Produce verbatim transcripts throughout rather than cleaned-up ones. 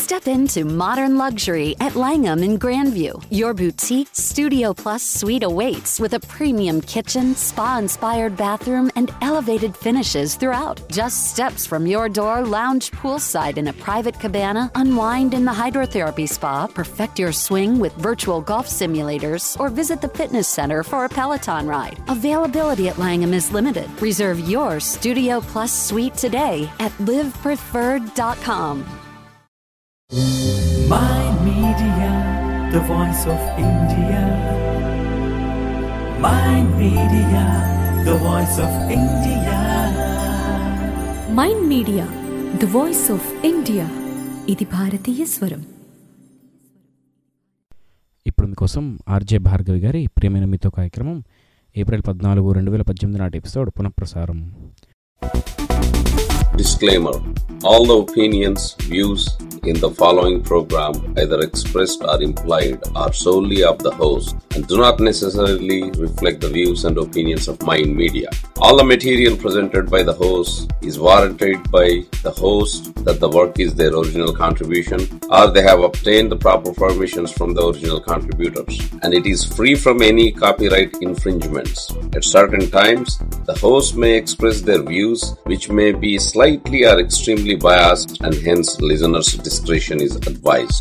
Step into modern luxury at Langham in Grandview. Your boutique Studio Plus suite awaits with a premium kitchen, spa-inspired bathroom, and elevated finishes throughout. Just steps from your door, lounge poolside in a private cabana, unwind in the hydrotherapy spa, perfect your swing with virtual golf simulators, or visit the fitness center for a Peloton ride. Availability at Langham is limited. Reserve your Studio Plus suite today at live preferred dot com. Mind Media, the voice of India. Mind Media, the voice of India. Mind Media, the voice of India. ఇది భారతీయ స్వరం. ఇప్పుడు మీకోసం RJ Bhargavi గారి ప్రియమైన మీతో కార్యక్రమం April పద్నాలుగు రెండు వేల పద్దెనిమిది నాటి ఎపిసోడ్ పునఃప్రసారం. Disclaimer: all the opinions, views in the following program, either expressed or implied, are solely of the host and do not necessarily reflect the views and opinions of Mind Media. All the material presented by the host is warranted by the host that the work is their original contribution or they have obtained the proper permissions from the original contributors, and it is free from any copyright infringements. At certain times, the host may express their views which may be slightly or extremely biased, and hence listeners' discretion is advised.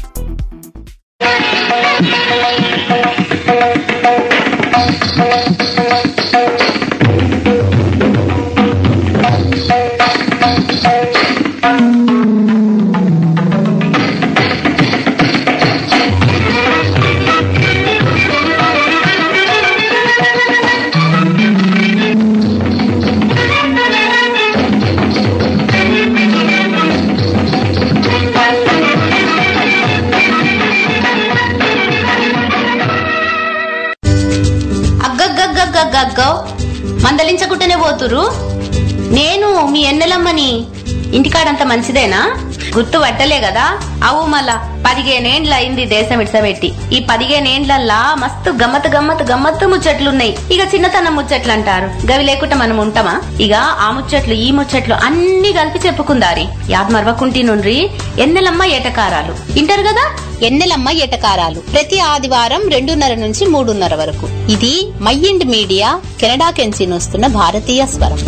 మందలించకుంటేనే పోతురు. నేను మీ ఎన్నెలమ్మని. ఇంటికాడంత మంచిదేనా? గుర్తు పట్టలే కదా? అవు మళ్ళా పదిహేనేండ్ల అయింది దేశం ఇడ్సబెట్టి. ఈ పదిహేనేండ్లల్లా మస్తు గమ్మత్ గమ్మత్ గమ్మత్తు ముచ్చట్లున్నాయి. ఇక చిన్నతనం ముచ్చట్లు అంటారు, గవి లేకుండా మనం ఉంటామా? ఇక ఆ ముచ్చట్లు ఈ ముచ్చట్లు అన్ని కలిపి చెప్పుకుందారి. యాద్ మరవకుంటి నుండ్రి ఎన్నెలమ్మ ఏటకారాలు ఇంటారు కదా. ఎన్నెలమ్మ ఏటకారాలు ప్రతి ఆదివారం రెండున్నర నుంచి మూడున్నర వరకు. ఇది మైండ్ మీడియా కెనడా కెంచి వస్తున్న భారతీయ స్వరం.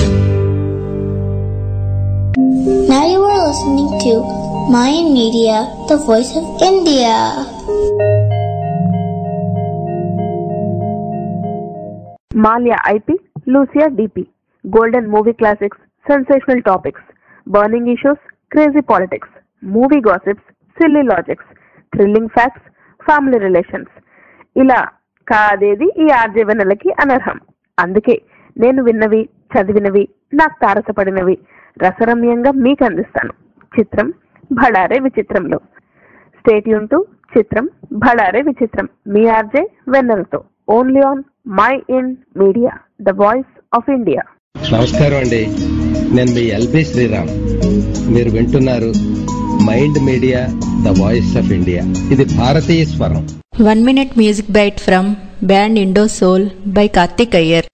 Now you are listening to Mind Media, the voice of India. Malia I P, Lucia D P. Golden movie classics, sensational topics, burning issues, crazy politics, movie gossips, silly logics, thrilling facts, family relations. ఇలా కాదేది ఈ RJ వెన్నెలకి అనర్హం. అందుకే నేను విన్నవి, చదివినవి, నాకు తారసపడినవి రసరమ్యంగా మీకు అందిస్తాను. చిత్రం భడారే విచిత్రంలో. స్టే ట్యూన్ టు చిత్రం భడారే విచిత్రం మీ ఆర్జే వెన్నెలతో. Only on mind media, the voice of India. నమస్కారం అండి, నేను మీ ఎల్బి శ్రీరామ్. మీరు వింటున్నారు mind media, the voice of India. ఇది భారతీయ స్వరం. One minute music bite from band Indo Soul by Karthik Iyer.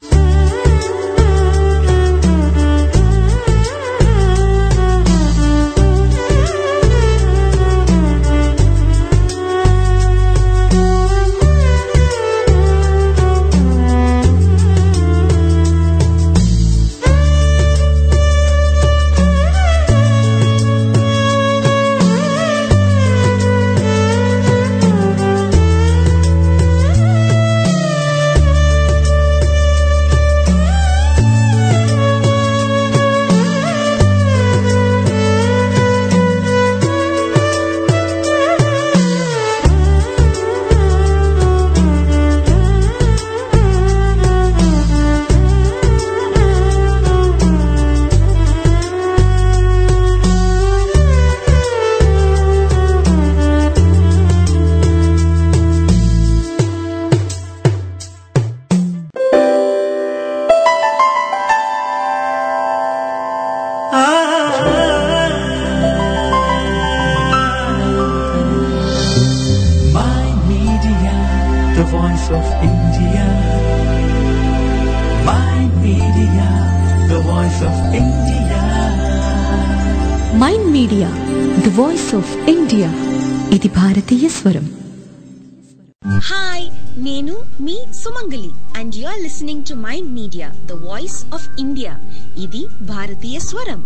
Mind media, the voice of India. ఇది భారతీయ స్వరం. హాయ్, నేను మీ Sumangali and you are listening to mind media, the voice of India. ఇది భారతీయ స్వరం.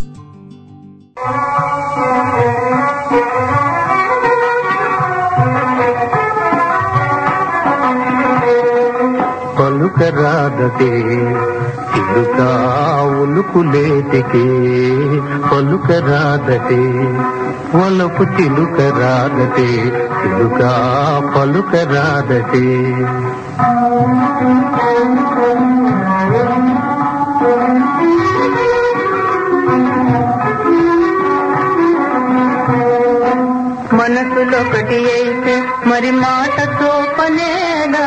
పలుకరాదటే చిలుకా ఉలుకులేటికే, పలుకరాదటే వలపు చిలుకరాదటే, చిలుకా పలుకరాదటే. మనసులొకటి అయితే మరి మాటతో పనేలా,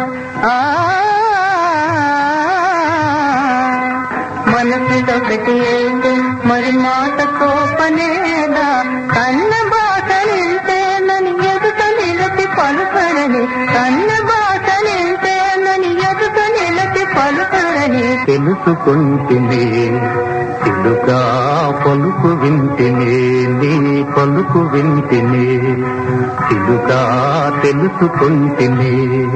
మనసులొకటి అయితే మరి మాటతో పనేలా, కన్న బాట నింటేనని ఎదుట నిలతి పలుకరని, కన్న బాట నింటేనని ఎదుట నిలతి పలుకరని తెలుసుకుంటినే, చిలుకా పలుకు వింటినే, నీ పలుకు వింటినే, చిలుకా తెలుసుకుంటినే.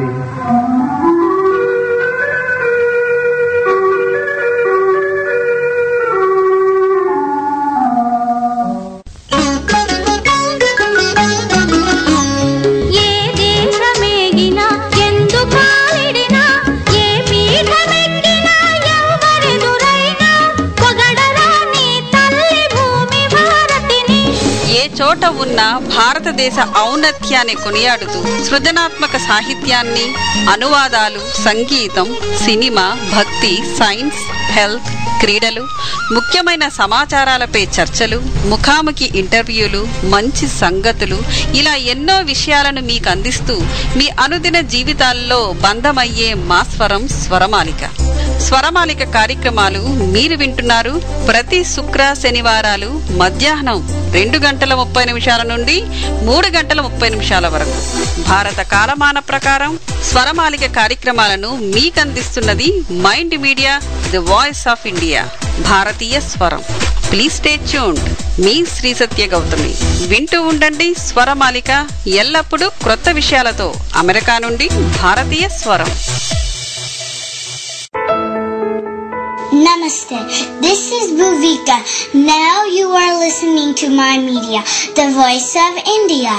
చోట ఉన్న భారతదేశ ఔన్నత్యాన్ని కొనియాడుతూ సృజనాత్మక సాహిత్యాన్ని, అనువాదాలు, సంగీతం, సినిమా, భక్తి, సైన్స్, హెల్త్, క్రీడలు, ముఖ్యమైన సమాచారాలపై చర్చలు, ముఖాముఖి ఇంటర్వ్యూలు, మంచి సంగతులు, ఇలా ఎన్నో విషయాలను మీకు అందిస్తూ మీ అనుదిన జీవితాల్లో బంధమయ్యే మా స్వరం స్వరమాలిక. స్వరమాలిక కార్యక్రమాలు మీరు వింటున్నారు ప్రతి శుక్ర శనివారాలు మధ్యాహ్నం రెండు గంటల ముప్పై నిమిషాల నుండి మూడు గంటల ముప్పై నిమిషాల వరకు భారత కాలమాన ప్రకారం స్వరమాలిక కార్యక్రమాలను మీకందిస్తున్నది mind media, the voice of India, భారతీయ స్వరం. Please stay tuned. మీ శ్రీ సత్య గౌతమి. వింటూ ఉండండి స్వరమాలిక, ఎల్లప్పుడూ క్రొత్త విషయాలతో. అమెరికా నుండి భారతీయ స్వరం. Namaste. This is Bhuvika. Now you are listening to my media, the voice of India.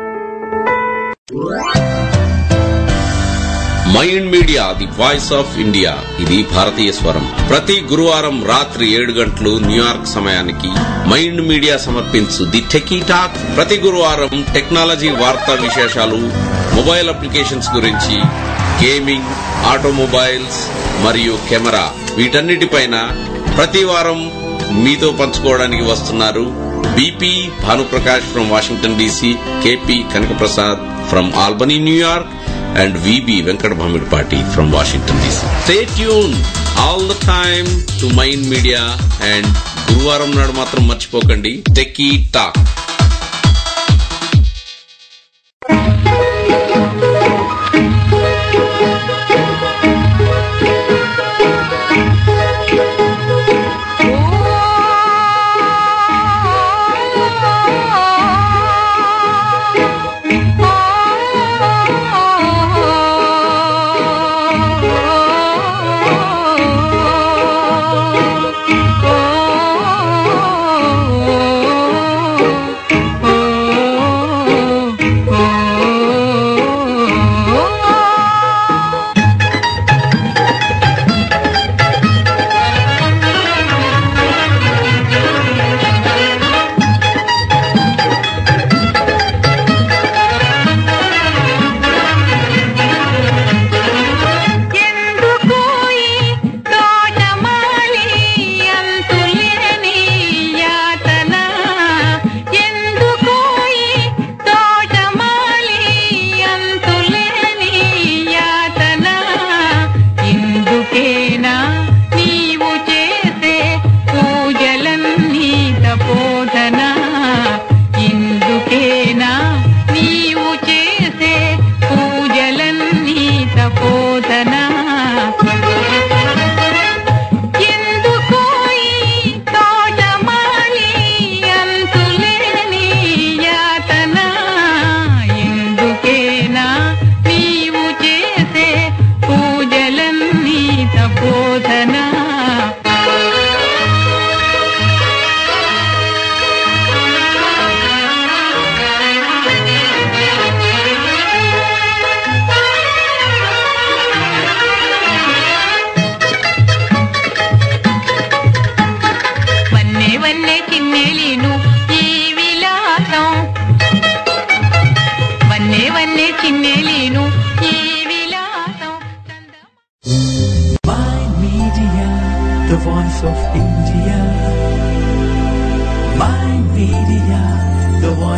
Mind media, the voice of India. ఇది భారతీయ స్వరం. ప్రతి గురువారం రాత్రి ఏడు గంటలు న్యూయార్క్ సమయానికి మైండ్ మీడియా సమర్పించు ది టెకీ టాక్. ప్రతి గురువారం టెక్నాలజీ వార్తా విశేషాలు, మొబైల్ అప్లికేషన్స్ గురించి, గేమింగ్, ఆటోమొబైల్స్ మరియు కెమెరా, వీటన్నిటిపైన ప్రతి వారం మీతో పంచుకోవడానికి వస్తున్నారు BP Bhanuprakash from Washington DC, KP Kanakaprasad from Albany New York, and V B Venkat Bhamirpati from Washington D C. Stay tuned all the time to Mind Media, and గురువారం నాడు మాత్రం మర్చిపోకండి techie talk.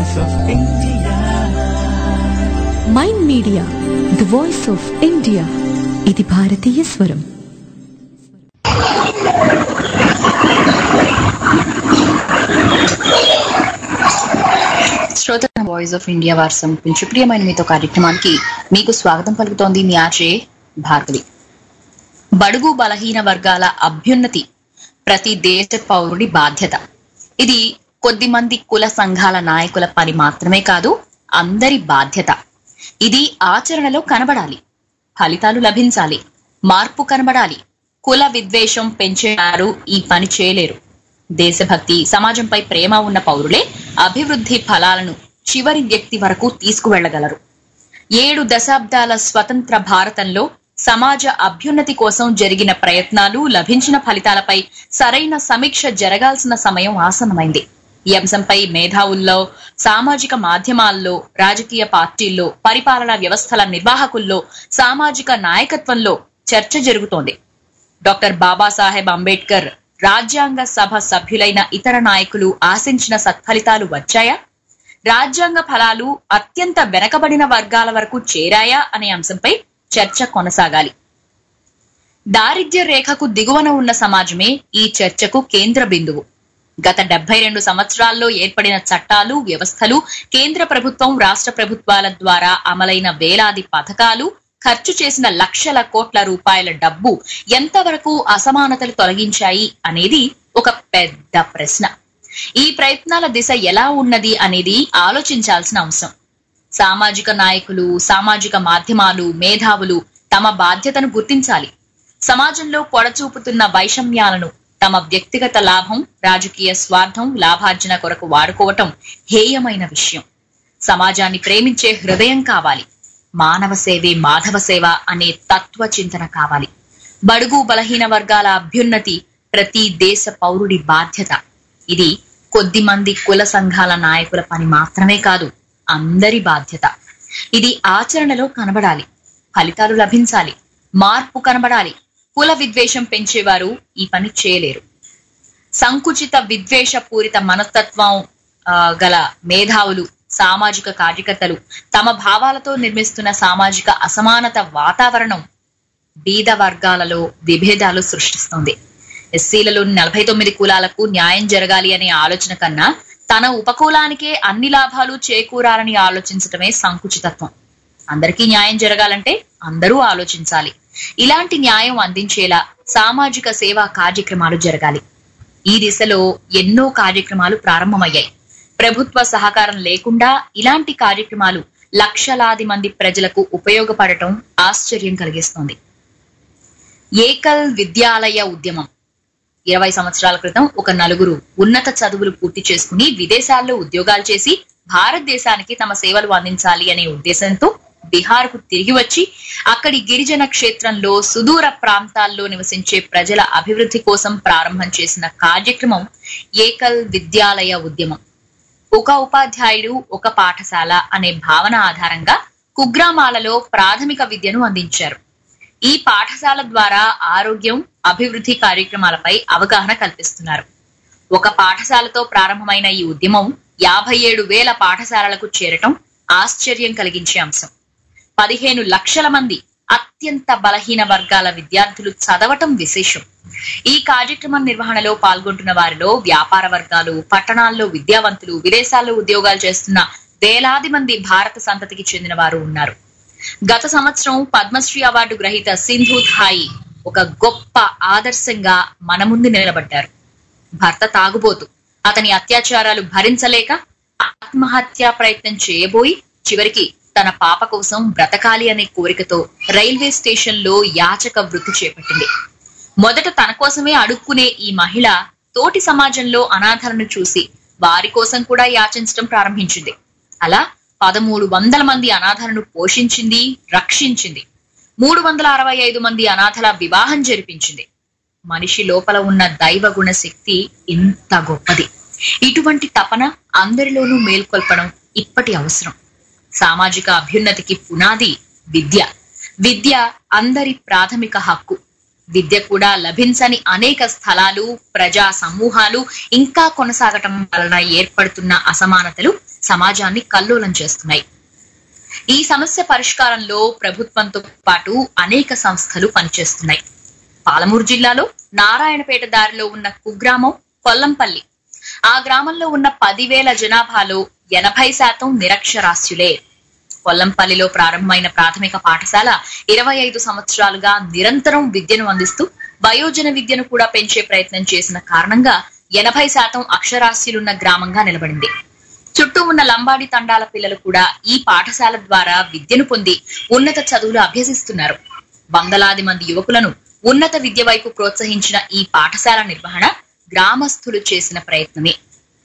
voice of India. Mind media the voice of India. ఇది భారతీయ స్వరం. శ్రోతల voice of India వారు సమర్పించు ప్రియమైన మీతో కార్యక్రమానికి మీకు స్వాగతం పలుకుతోంది మీ ఆర్జే భార్గవి. బడుగు బలహీన వర్గాల అభ్యున్నతి ప్రతి దేశ పౌరుడి బాధ్యత. ఇది కొద్ది మంది కుల సంఘాల నాయకుల పని మాత్రమే కాదు, అందరి బాధ్యత. ఇది ఆచరణలో కనబడాలి, ఫలితాలు లభించాలి, మార్పు కనబడాలి. కుల విద్వేషం పెంచేవారు ఈ పని చేయలేరు. దేశభక్తి, సమాజంపై ప్రేమ ఉన్న పౌరులే అభివృద్ధి ఫలాలను చివరి వ్యక్తి వరకు తీసుకువెళ్లగలరు. ఏడు దశాబ్దాల స్వతంత్ర భారతంలో సమాజ అభ్యున్నతి కోసం జరిగిన ప్రయత్నాలు, లభించిన ఫలితాలపై సరైన సమీక్ష జరగాల్సిన సమయం ఆసన్నమైంది. ఈ అంశంపై మేధావుల్లో, సామాజిక మాధ్యమాల్లో, రాజకీయ పార్టీల్లో, పరిపాలనా వ్యవస్థల నిర్వాహకుల్లో, సామాజిక నాయకత్వంలో చర్చ జరుగుతోంది. డాక్టర్ బాబాసాహెబ్ అంబేద్కర్ రాజ్యాంగ సభ సభ్యులైన ఇతర నాయకులు ఆశించిన సత్ఫలితాలు వచ్చాయా? రాజ్యాంగ ఫలాలు అత్యంత వెనకబడిన వర్గాల వరకు చేరాయా అనే అంశంపై చర్చ కొనసాగాలి. దారిద్ర్య రేఖకు దిగువన ఉన్న సమాజమే ఈ చర్చకు కేంద్ర బిందువు. గత డెబ్బై రెండు సంవత్సరాల్లో ఏర్పడిన చట్టాలు, వ్యవస్థలు, కేంద్ర ప్రభుత్వం, రాష్ట్ర ప్రభుత్వాల ద్వారా అమలైన వేలాది పథకాలు, ఖర్చు చేసిన లక్షల కోట్ల రూపాయల డబ్బు ఎంతవరకు అసమానతలు తొలగించాయి అనేది ఒక పెద్ద ప్రశ్న. ఈ ప్రయత్నాల దిశ ఎలా ఉన్నది అనేది ఆలోచించాల్సిన అంశం. సామాజిక నాయకులు, సామాజిక మాధ్యమాలు, మేధావులు తమ బాధ్యతను గుర్తించాలి. సమాజంలో పొడచూపుతున్న వైషమ్యాలను తమ వ్యక్తిగత లాభం, రాజకీయ స్వార్థం, లాభార్జన కొరకు వాడుకోవటం హేయమైన విషయం. సమాజాన్ని ప్రేమించే హృదయం కావాలి. మానవ సేవే మాధవ సేవ అనే తత్వ చింతన కావాలి. బడుగు బలహీన వర్గాల అభ్యున్నతి ప్రతి దేశ పౌరుడి బాధ్యత. ఇది కొద్ది మంది కుల సంఘాల నాయకుల పని మాత్రమే కాదు, అందరి బాధ్యత. ఇది ఆచరణలో కనబడాలి, ఫలితాలు లభించాలి, మార్పు కనబడాలి. కుల విద్వేషం పెంచేవారు ఈ పని చేయలేరు. సంకుచిత విద్వేష పూరిత మనస్తత్వం గల మేధావులు, సామాజిక కార్యకర్తలు తమ భావాలతో నిర్మిస్తున్న సామాజిక అసమానత వాతావరణం బీద వర్గాలలో విభేదాలు సృష్టిస్తుంది. ఎస్సీలలోని నలభై తొమ్మిది కులాలకు న్యాయం జరగాలి అనే ఆలోచన కన్నా తన ఉపకులానికే అన్ని లాభాలు చేకూరాలని ఆలోచించటమే సంకుచితత్వం. అందరికీ న్యాయం జరగాలంటే అందరూ ఆలోచించాలి. ఇలాంటి న్యాయం అందించేలా సామాజిక సేవా కార్యక్రమాలు జరగాలి. ఈ దిశలో ఎన్నో కార్యక్రమాలు ప్రారంభమయ్యాయి. ప్రభుత్వ సహకారం లేకుండా ఇలాంటి కార్యక్రమాలు లక్షలాది మంది ప్రజలకు ఉపయోగపడటం ఆశ్చర్యం కలిగిస్తోంది. ఏకల్ విద్యాలయ ఉద్యమం. ఇరవై సంవత్సరాల క్రితం ఒక నలుగురు ఉన్నత చదువులు పూర్తి చేసుకుని విదేశాల్లో ఉద్యోగాలు చేసి భారతదేశానికి తమ సేవలు అందించాలి అనే ఉద్దేశంతో బీహార్ కు తిరిగి వచ్చి అక్కడి గిరిజన క్షేత్రంలో సుదూర ప్రాంతాల్లో నివసించే ప్రజల అభివృద్ధి కోసం ప్రారంభం చేసిన కార్యక్రమం ఏకల్ విద్యాలయ ఉద్యమం. ఒక ఉపాధ్యాయుడు ఒక పాఠశాల అనే భావన ఆధారంగా కుగ్రామాలలో ప్రాథమిక విద్యను అందించారు. ఈ పాఠశాల ద్వారా ఆరోగ్యం, అభివృద్ధి కార్యక్రమాలపై అవగాహన కల్పిస్తున్నారు. ఒక పాఠశాలతో ప్రారంభమైన ఈ ఉద్యమం యాభై ఏడు వేల పాఠశాలలకు చేరటం ఆశ్చర్యం కలిగించే అంశం. పదిహేను లక్షల మంది అత్యంత బలహీన వర్గాల విద్యార్థులు చదవటం విశేషం. ఈ కార్యక్రమం నిర్వహణలో పాల్గొంటున్న వారిలో వ్యాపార వర్గాలు, పట్టణాల్లో విద్యావంతులు, విదేశాల్లో ఉద్యోగాలు చేస్తున్న వేలాది మంది భారత సంతతికి చెందిన వారు ఉన్నారు. గత సంవత్సరం పద్మశ్రీ అవార్డు గ్రహీత సింధు థాయి ఒక గొప్ప ఆదర్శంగా మన ముందు నిలబడ్డారు. భర్త తాగుబోతు, అతని అత్యాచారాలు భరించలేక ఆత్మహత్యా ప్రయత్నం చేయబోయి చివరికి తన పాప కోసం బ్రతకాలి అనే కోరికతో రైల్వే స్టేషన్ లో యాచక వృత్తి చేపట్టింది. మొదట తన కోసమే అడుక్కునే ఈ మహిళ తోటి సమాజంలో అనాథలను చూసి వారి కోసం కూడా యాచించడం ప్రారంభించింది. అలా పదమూడు వందల మంది అనాథలను పోషించింది, రక్షించింది. మూడు వందల అరవై ఐదు మంది అనాథల వివాహం జరిపించింది. మనిషి లోపల ఉన్న దైవ గుణ శక్తి ఇంత గొప్పది. ఇటువంటి తపన అందరిలోనూ మేల్కొల్పడం ఇప్పటి అవసరం. సామాజిక అభ్యున్నతికి పునాది విద్య. విద్య అందరి ప్రాథమిక హక్కు. విద్య కూడా లభించని అనేక స్థలాలు, ప్రజా సమూహాలు ఇంకా కొనసాగటం వలన ఏర్పడుతున్న అసమానతలు సమాజాన్ని కల్లోలం చేస్తున్నాయి. ఈ సమస్య పరిష్కారంలో ప్రభుత్వంతో పాటు అనేక సంస్థలు పనిచేస్తున్నాయి. పాలమూరు జిల్లాలో నారాయణపేట దారిలో ఉన్న కుగ్రామం కొల్లంపల్లి. ఆ గ్రామంలో ఉన్న పదివేల జనాభాలో ఎనభై శాతం నిరక్షరాస్యులే. కొల్లంపల్లిలో ప్రారంభమైన ప్రాథమిక పాఠశాల ఇరవై ఐదు సంవత్సరాలుగా నిరంతరం విద్యను అందిస్తూ వయోజన విద్యను కూడా పెంచే ప్రయత్నం చేసిన కారణంగా ఎనభై శాతం అక్షరాస్యులున్న గ్రామంగా నిలబడింది. చుట్టూ ఉన్న లంబాడి తండాల పిల్లలు కూడా ఈ పాఠశాల ద్వారా విద్యను పొంది ఉన్నత చదువులు అభ్యసిస్తున్నారు. వందలాది మంది యువకులను ఉన్నత విద్య వైపు ప్రోత్సహించిన ఈ పాఠశాల నిర్వహణ గ్రామస్తులు చేసిన ప్రయత్నమే.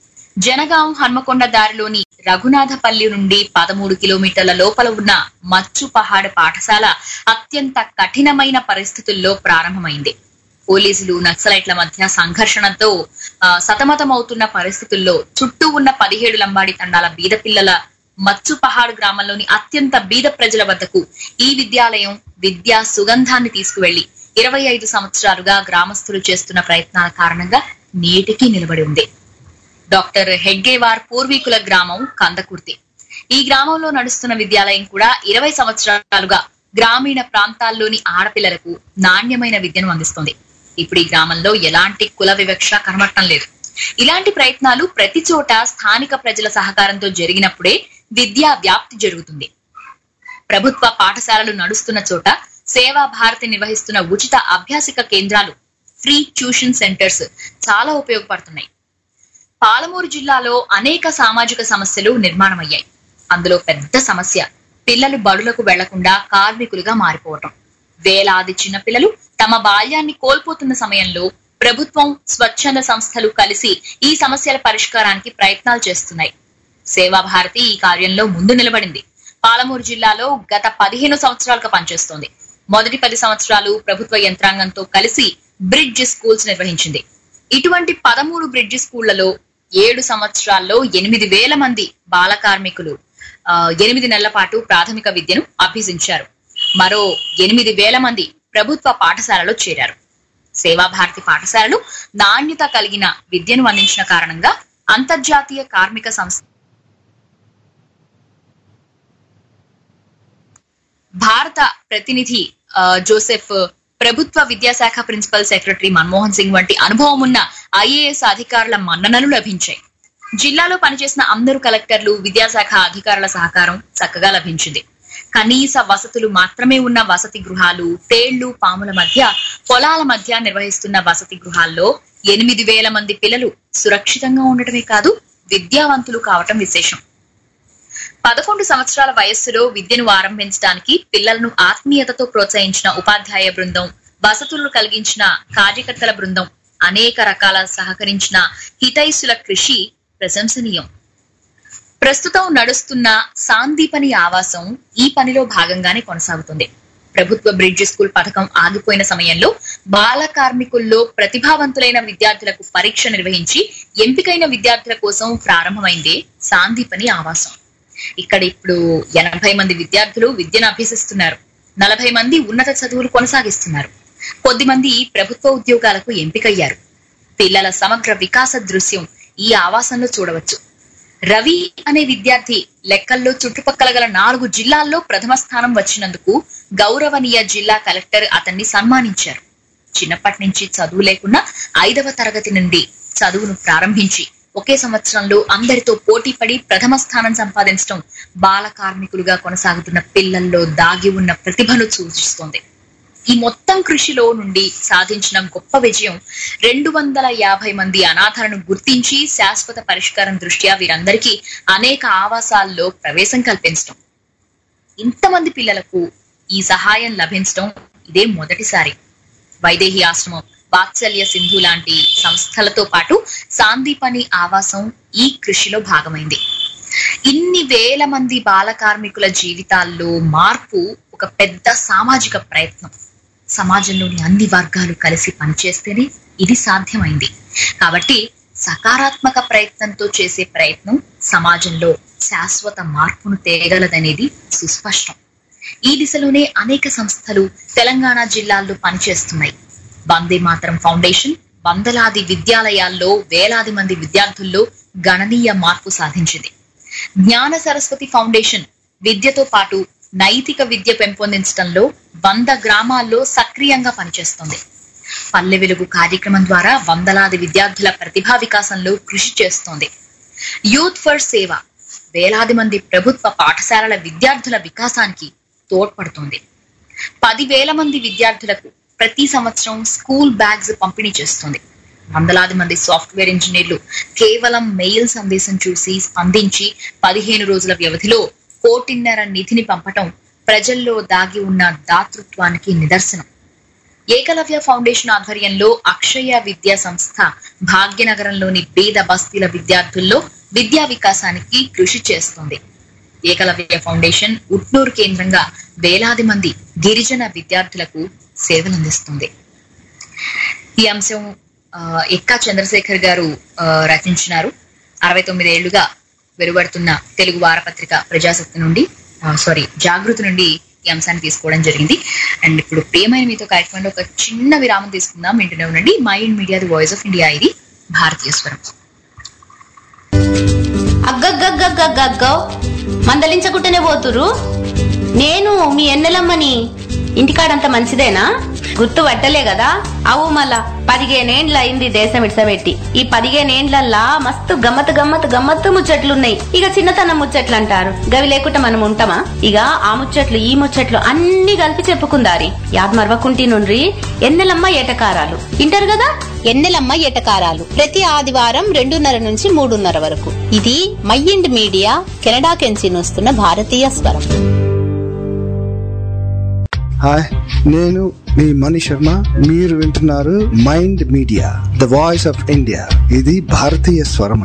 జనగాం హన్మకొండ దారిలోని రఘునాథపల్లి నుండి పదమూడు కిలోమీటర్ల లోపల ఉన్న మచ్చు పహాడ్ పాఠశాల అత్యంత కఠినమైన పరిస్థితుల్లో ప్రారంభమైంది. పోలీసులు నక్సలైట్ల మధ్య సంఘర్షణతో సతమతమవుతున్న పరిస్థితుల్లో చుట్టూ ఉన్న పదిహేడు లంబాడి తండాల బీద పిల్లల మచ్చు పహాడ్ గ్రామంలోని అత్యంత బీద ప్రజల వద్దకు ఈ విద్యాలయం విద్యా సుగంధాన్ని తీసుకువెళ్లి ఇరవై ఐదు సంవత్సరాలుగా గ్రామస్తులు చేస్తున్న ప్రయత్నాల కారణంగా నేటికి నిలబడి ఉంది. డాక్టర్ హెడ్గేవార్ పూర్వీకుల గ్రామం కందకుర్తి. ఈ గ్రామంలో నడుస్తున్న విద్యాలయం కూడా ఇరవై సంవత్సరాలుగా గ్రామీణ ప్రాంతాల్లోని ఆడపిల్లలకు నాణ్యమైన విద్యను అందిస్తుంది. ఇప్పుడు ఈ గ్రామంలో ఎలాంటి కుల వివక్ష కనబడటం లేదు. ఇలాంటి ప్రయత్నాలు ప్రతి చోట స్థానిక ప్రజల సహకారంతో జరిగినప్పుడే విద్యా వ్యాప్తి జరుగుతుంది. ప్రభుత్వ పాఠశాలలు నడుస్తున్న చోట సేవా భారతి నిర్వహిస్తున్న ఉచిత అభ్యాసిక కేంద్రాలు, ఫ్రీ ట్యూషన్ సెంటర్స్ చాలా ఉపయోగపడుతున్నాయి. పాలమూరు జిల్లాలో అనేక సామాజిక సమస్యలు నిర్మాణమయ్యాయి. అందులో పెద్ద సమస్య పిల్లలు బడులకు వెళ్లకుండా కార్మికులుగా మారిపోవటం. వేలాది చిన్నపిల్లలు తమ బాల్యాన్ని కోల్పోతున్న సమయంలో ప్రభుత్వం, స్వచ్ఛంద సంస్థలు కలిసి ఈ సమస్యల పరిష్కారానికి ప్రయత్నాలు చేస్తున్నాయి. సేవా భారతి ఈ కార్యంలో ముందు నిలబడింది. పాలమూరు జిల్లాలో గత పదిహేను సంవత్సరాలుగా పనిచేస్తోంది. మొదటి పది సంవత్సరాలు ప్రభుత్వ యంత్రాంగంతో కలిసి బ్రిడ్జ్ స్కూల్స్ నిర్వహించింది. ఇటువంటి పదమూడు బ్రిడ్జ్ స్కూళ్లలో ఏడు సంవత్సరాల్లో ఎనిమిది వేల మంది బాల కార్మికులు ఆ ఎనిమిది నెలల పాటు ప్రాథమిక విద్యను అభ్యసించారు. మరో ఎనిమిది వేల మంది ప్రభుత్వ పాఠశాలలో చేరారు. సేవాభారతి పాఠశాలలు నాణ్యత కలిగిన విద్యను అందించిన కారణంగా అంతర్జాతీయ కార్మిక సంస్థ భారత ప్రతినిధి జోసెఫ్, ప్రభుత్వ విద్యాశాఖ ప్రిన్సిపల్ సెక్రటరీ మన్మోహన్ సింగ్ వంటి అనుభవం ఉన్న ఐఏఎస్ అధికారుల మన్ననలు లభించాయి. జిల్లాలో పనిచేసిన అందరూ కలెక్టర్లు, విద్యాశాఖ అధికారుల సహకారం చక్కగా లభించింది. కనీస వసతులు మాత్రమే ఉన్న వసతి గృహాలు, తేళ్లు పాముల మధ్య, పొలాల మధ్య నిర్వహిస్తున్న వసతి గృహాల్లో ఎనిమిది వేల మంది పిల్లలు సురక్షితంగా ఉండటమే కాదు, విద్యావంతులు కావటం విశేషం. పదకొండు సంవత్సరాల వయస్సులో విద్యను ఆరంభించడానికి పిల్లలను ఆత్మీయతతో ప్రోత్సహించిన ఉపాధ్యాయ బృందం, వసతులు కలిగించిన కార్యకర్తల బృందం, అనేక రకాల సహకరించిన హితైషుల కృషి ప్రశంసనీయం. ప్రస్తుతం నడుస్తున్న సాందీపని ఆవాసం ఈ పనిలో భాగంగానే కొనసాగుతుంది. ప్రభుత్వ బ్రిడ్జ్ స్కూల్ పథకం ఆగిపోయిన సమయంలో బాల కార్మికుల్లో ప్రతిభావంతులైన విద్యార్థులకు పరీక్ష నిర్వహించి ఎంపికైన విద్యార్థుల కోసం ప్రారంభమైందే సాందీపని ఆవాసం. ఇక్కడ ఇప్పుడు ఎనభై మంది విద్యార్థులు విద్యను అభ్యసిస్తున్నారు. నలభై మంది ఉన్నత చదువులు కొనసాగిస్తున్నారు. కొద్ది మంది ప్రభుత్వ ఉద్యోగాలకు ఎంపికయ్యారు. పిల్లల సమగ్ర వికాస దృశ్యం ఈ ఆవాసంలో చూడవచ్చు. రవి అనే విద్యార్థి లెక్కల్లో చుట్టుపక్కల గల నాలుగు జిల్లాల్లో ప్రథమ స్థానం వచ్చినందుకు గౌరవనీయ జిల్లా కలెక్టర్ అతన్ని సన్మానించారు. చిన్నప్పటి నుంచి చదువు లేకుండా ఐదవ తరగతి నుండి చదువును ప్రారంభించి ఒకే సంవత్సరంలో అందరితో పోటీ పడి ప్రథమ స్థానం సంపాదించడం బాల కార్మికులుగా కొనసాగుతున్న పిల్లల్లో దాగి ఉన్న ప్రతిభను సూచిస్తోంది. ఈ మొత్తం కృషిలో నుండి సాధించిన గొప్ప విజయం రెండు వందల యాభై మంది అనాథలను గుర్తించి శాశ్వత పరిష్కారం దృష్ట్యా వీరందరికీ అనేక ఆవాసాల్లో ప్రవేశం కల్పించడం. ఇంతమంది పిల్లలకు ఈ సహాయం లభించడం ఇదే మొదటిసారి. వైదేహి ఆశ్రమం, వాత్సల్య సింధు లాంటి సంస్థలతో పాటు సాందీపని ఆవాసం ఈ కృషిలో భాగమైంది. ఇన్ని వేల మంది బాల కార్మికుల జీవితాల్లో మార్పు ఒక పెద్ద సామాజిక ప్రయత్నం. సమాజంలోని అన్ని వర్గాలు కలిసి పనిచేస్తేనే ఇది సాధ్యమైంది. కాబట్టి సకారాత్మక ప్రయత్నంతో చేసే ప్రయత్నం సమాజంలో శాశ్వత మార్పును తేగలదనేది సుస్పష్టం. ఈ దిశలోనే అనేక సంస్థలు తెలంగాణ జిల్లాల్లో పనిచేస్తున్నాయి. వందే మాతరం ఫౌండేషన్ వందలాది విద్యాలయాల్లో వేలాది మంది విద్యార్థుల్లో గణనీయ మార్పు సాధించింది. జ్ఞాన సరస్వతి ఫౌండేషన్ విద్యతో పాటు నైతిక విద్య పెంపొందించడంలో వంద గ్రామాల్లో సక్రియంగా పనిచేస్తుంది. పల్లె వెలుగు కార్యక్రమం ద్వారా వందలాది విద్యార్థుల ప్రతిభా వికాసంలో కృషి చేస్తోంది. యూత్ ఫర్ సేవ వేలాది మంది ప్రభుత్వ పాఠశాలల విద్యార్థుల వికాసానికి తోడ్పడుతోంది. పదివేల మంది విద్యార్థులకు ప్రతి సంవత్సరం స్కూల్ బ్యాగ్స్ పంపిణీ చేస్తుంది. వందలాది మంది సాఫ్ట్వేర్ ఇంజనీర్లు కేవలం మెయిల్ సందేశం చూసి స్పందించి పదిహేను రోజుల వ్యవధిలో కోటిన్నర నిధిని పంపటం ప్రజల్లో దాగి ఉన్న దాతృత్వానికి నిదర్శనం. ఏకలవ్య ఫౌండేషన్ ఆధ్వర్యంలో అక్షయ విద్యా సంస్థ భాగ్యనగరంలోని పేద బస్తీల విద్యార్థుల్లో విద్యా వికాసానికి కృషి చేస్తుంది. ఏకలవ్య ఫౌండేషన్ ఉట్నూరు కేంద్రంగా వేలాది మంది గిరిజన విద్యార్థులకు సేవలందిస్తుంది. ఈ అంశం ఎక్కా చంద్రశేఖర్ గారు రచించినారు. అరవై తొమ్మిది ఏళ్లుగా వెలువడుతున్న తెలుగు వారపత్రిక ప్రజాశక్తి నుండి సారీ జాగృతి నుండి ఈ అంశాన్ని తీసుకోవడం జరిగింది. అండ్ ఇప్పుడు ప్రియమైన మీతో కార్యక్రమంలో ఒక చిన్న విరామం తీసుకుందాం. వింటూనే ఉండండి mind media the voice of India. ఇది భారతీయ స్వరం. అగ్గగ్గగ్గగ్గగ్గో మందలించకుంటేనే పోతురు. నేను మీ ఎన్నెలమ్మని. ఇంటికాడంత మంచిదేనా? గుర్తు పట్టలే కదా? అవు మళ్ళా పదిహేనేండ్ల అయింది దేశం ఇడ్సబెట్టి. ఈ పదిహేనేండ్లల్లా మస్తు గమ్మత్ గమ్మత్ గమ్మత్తు ముచ్చట్లున్నాయి. ఇక చిన్నతనం ముచ్చట్లు అంటారు, గవి లేకుండా మనం ఉంటామా? ఇక ఆ ముచ్చట్లు ఈ ముచ్చట్లు అన్ని కలిపి చెప్పుకుందారి. యాద్ మరవకుంటి నుండ్రి ఎన్నెలమ్మ ఏటకారాలు ఇంటారు కదా. ఎన్నెలమ్మ ఏటకారాలు ప్రతి ఆదివారం రెండున్నర నుంచి మూడున్నర వరకు. ఇది మైండ్ మీడియా కెనడా కెంచి వస్తున్న భారతీయ స్వరం. హాయ్, నేను మీ మణి శర్మ. మీరు వింటున్నారు mind media the voice of India. ఇది భారతీయ స్వరం.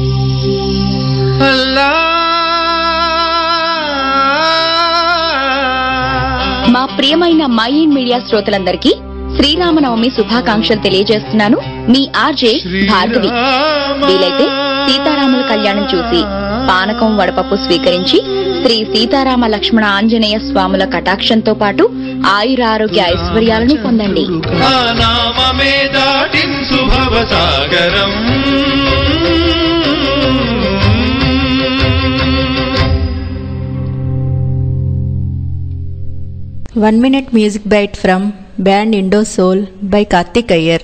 మా ప్రియమైన మైండ్ మీడియా శ్రోతలందరికీ శ్రీరామనవమి శుభాకాంక్షలు తెలియజేస్తున్నాను. మీ ఆర్జే భార్గవి. వీలైతే సీతారాముల కళ్యాణం చూసి పానకం వడపప్పు స్వీకరించి శ్రీ సీతారామ లక్ష్మణ ఆంజనేయ స్వాముల కటాక్షంతో పాటు ఆయురారోగ్య ఐశ్వర్యాలను పొందండి. One minute music bite from band Indo Soul by Karthik Iyer.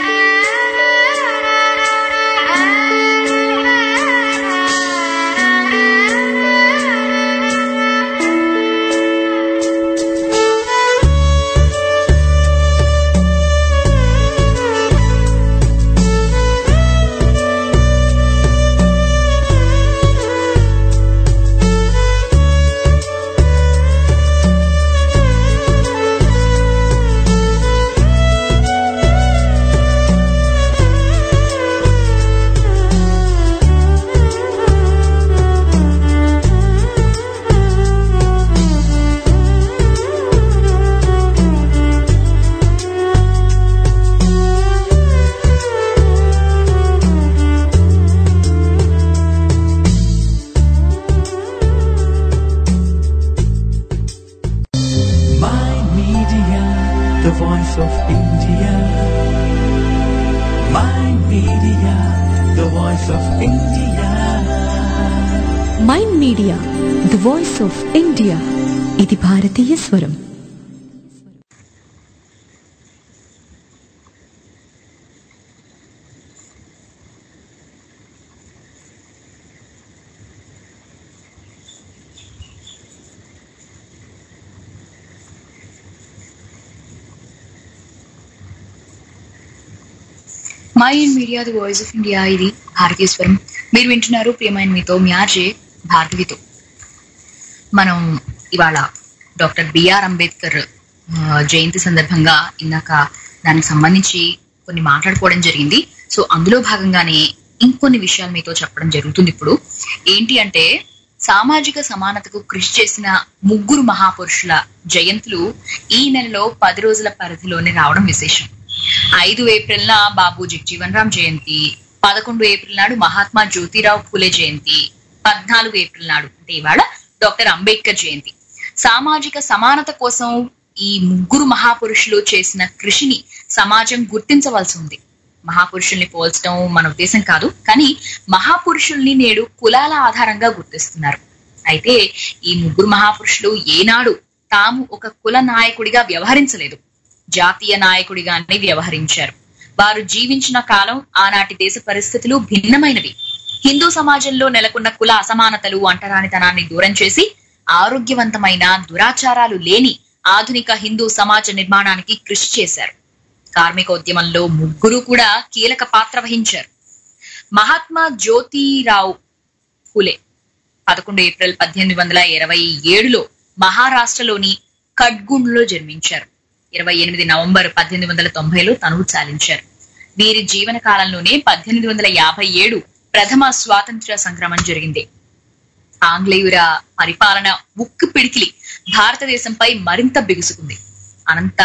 Mind media the voice of India. ఇది భారతీయ స్వరం. Mind media the voice of India. ఇది భారతీయ స్వరం. మీరు వింటున్నారు ప్రియమైన మీతో మీ ఆర్జే భార్గవితో. మనం ఇవాళ డాక్టర్ బిఆర్ అంబేద్కర్ జయంతి సందర్భంగా ఇందాక దానికి సంబంధించి కొన్ని మాట్లాడుకోవడం జరిగింది. సో అందులో భాగంగానే ఇంకొన్ని విషయాలు మీతో చెప్పడం జరుగుతుంది. ఇప్పుడు ఏంటి అంటే, సామాజిక సమానతకు కృషి చేసిన ముగ్గురు మహాపురుషుల జయంతులు ఈ నెలలో పది రోజుల పరిధిలోనే రావడం విశేషం. ఐదు ఏప్రిల్ న బాబు జగజీవన్ రామ్ జయంతి, పదకొండు ఏప్రిల్ నాడు మహాత్మా జ్యోతిరావు ఫులే జయంతి, పద్నాలుగు ఏప్రిల్ నాడు అంటే ఇవాళ డాక్టర్ అంబేద్కర్ జయంతి. సామాజిక సమానత కోసం ఈ ముగ్గురు మహాపురుషులు చేసిన కృషిని సమాజం గుర్తించవలసి ఉంది. మహాపురుషుల్ని పోల్చడం మన ఉద్దేశం కాదు, కానీ మహాపురుషుల్ని నేడు కులాల ఆధారంగా గుర్తిస్తున్నారు. అయితే ఈ ముగ్గురు మహాపురుషులు ఏనాడు తాము ఒక కుల నాయకుడిగా వ్యవహరించలేదు, జాతీయ నాయకుడిగానే వ్యవహరించారు. వారు జీవించిన కాలం, ఆనాటి దేశ పరిస్థితులు భిన్నమైనవి. హిందూ సమాజంలో నెలకొన్న కుల అసమానతలు, అంటరానితనాన్ని దూరం చేసి ఆరోగ్యవంతమైన, దురాచారాలు లేని ఆధునిక హిందూ సమాజ నిర్మాణానికి కృషి చేశారు. కార్మిక ఉద్యమంలో ముగ్గురు కూడా కీలక పాత్ర వహించారు. మహాత్మా జ్యోతిరావు ఫులే పదకొండు ఏప్రిల్ పద్దెనిమిది వందల ఇరవై ఏడులో మహారాష్ట్రలోని కడ్గుండ్లో జన్మించారు. ఇరవై ఎనిమిది నవంబర్ పద్దెనిమిది వందల తొంభైలో తనువు చాలించారు. వీరి జీవన కాలంలోనే పద్దెనిమిది వందల యాభై ఏడు ప్రథమ స్వాతంత్ర సంగ్రామం జరిగింది. ఆంగ్లేయుల పరిపాలన ఉక్కు పిడికిలి భారతదేశంపై మరింత బిగుసుకుంది. అనంత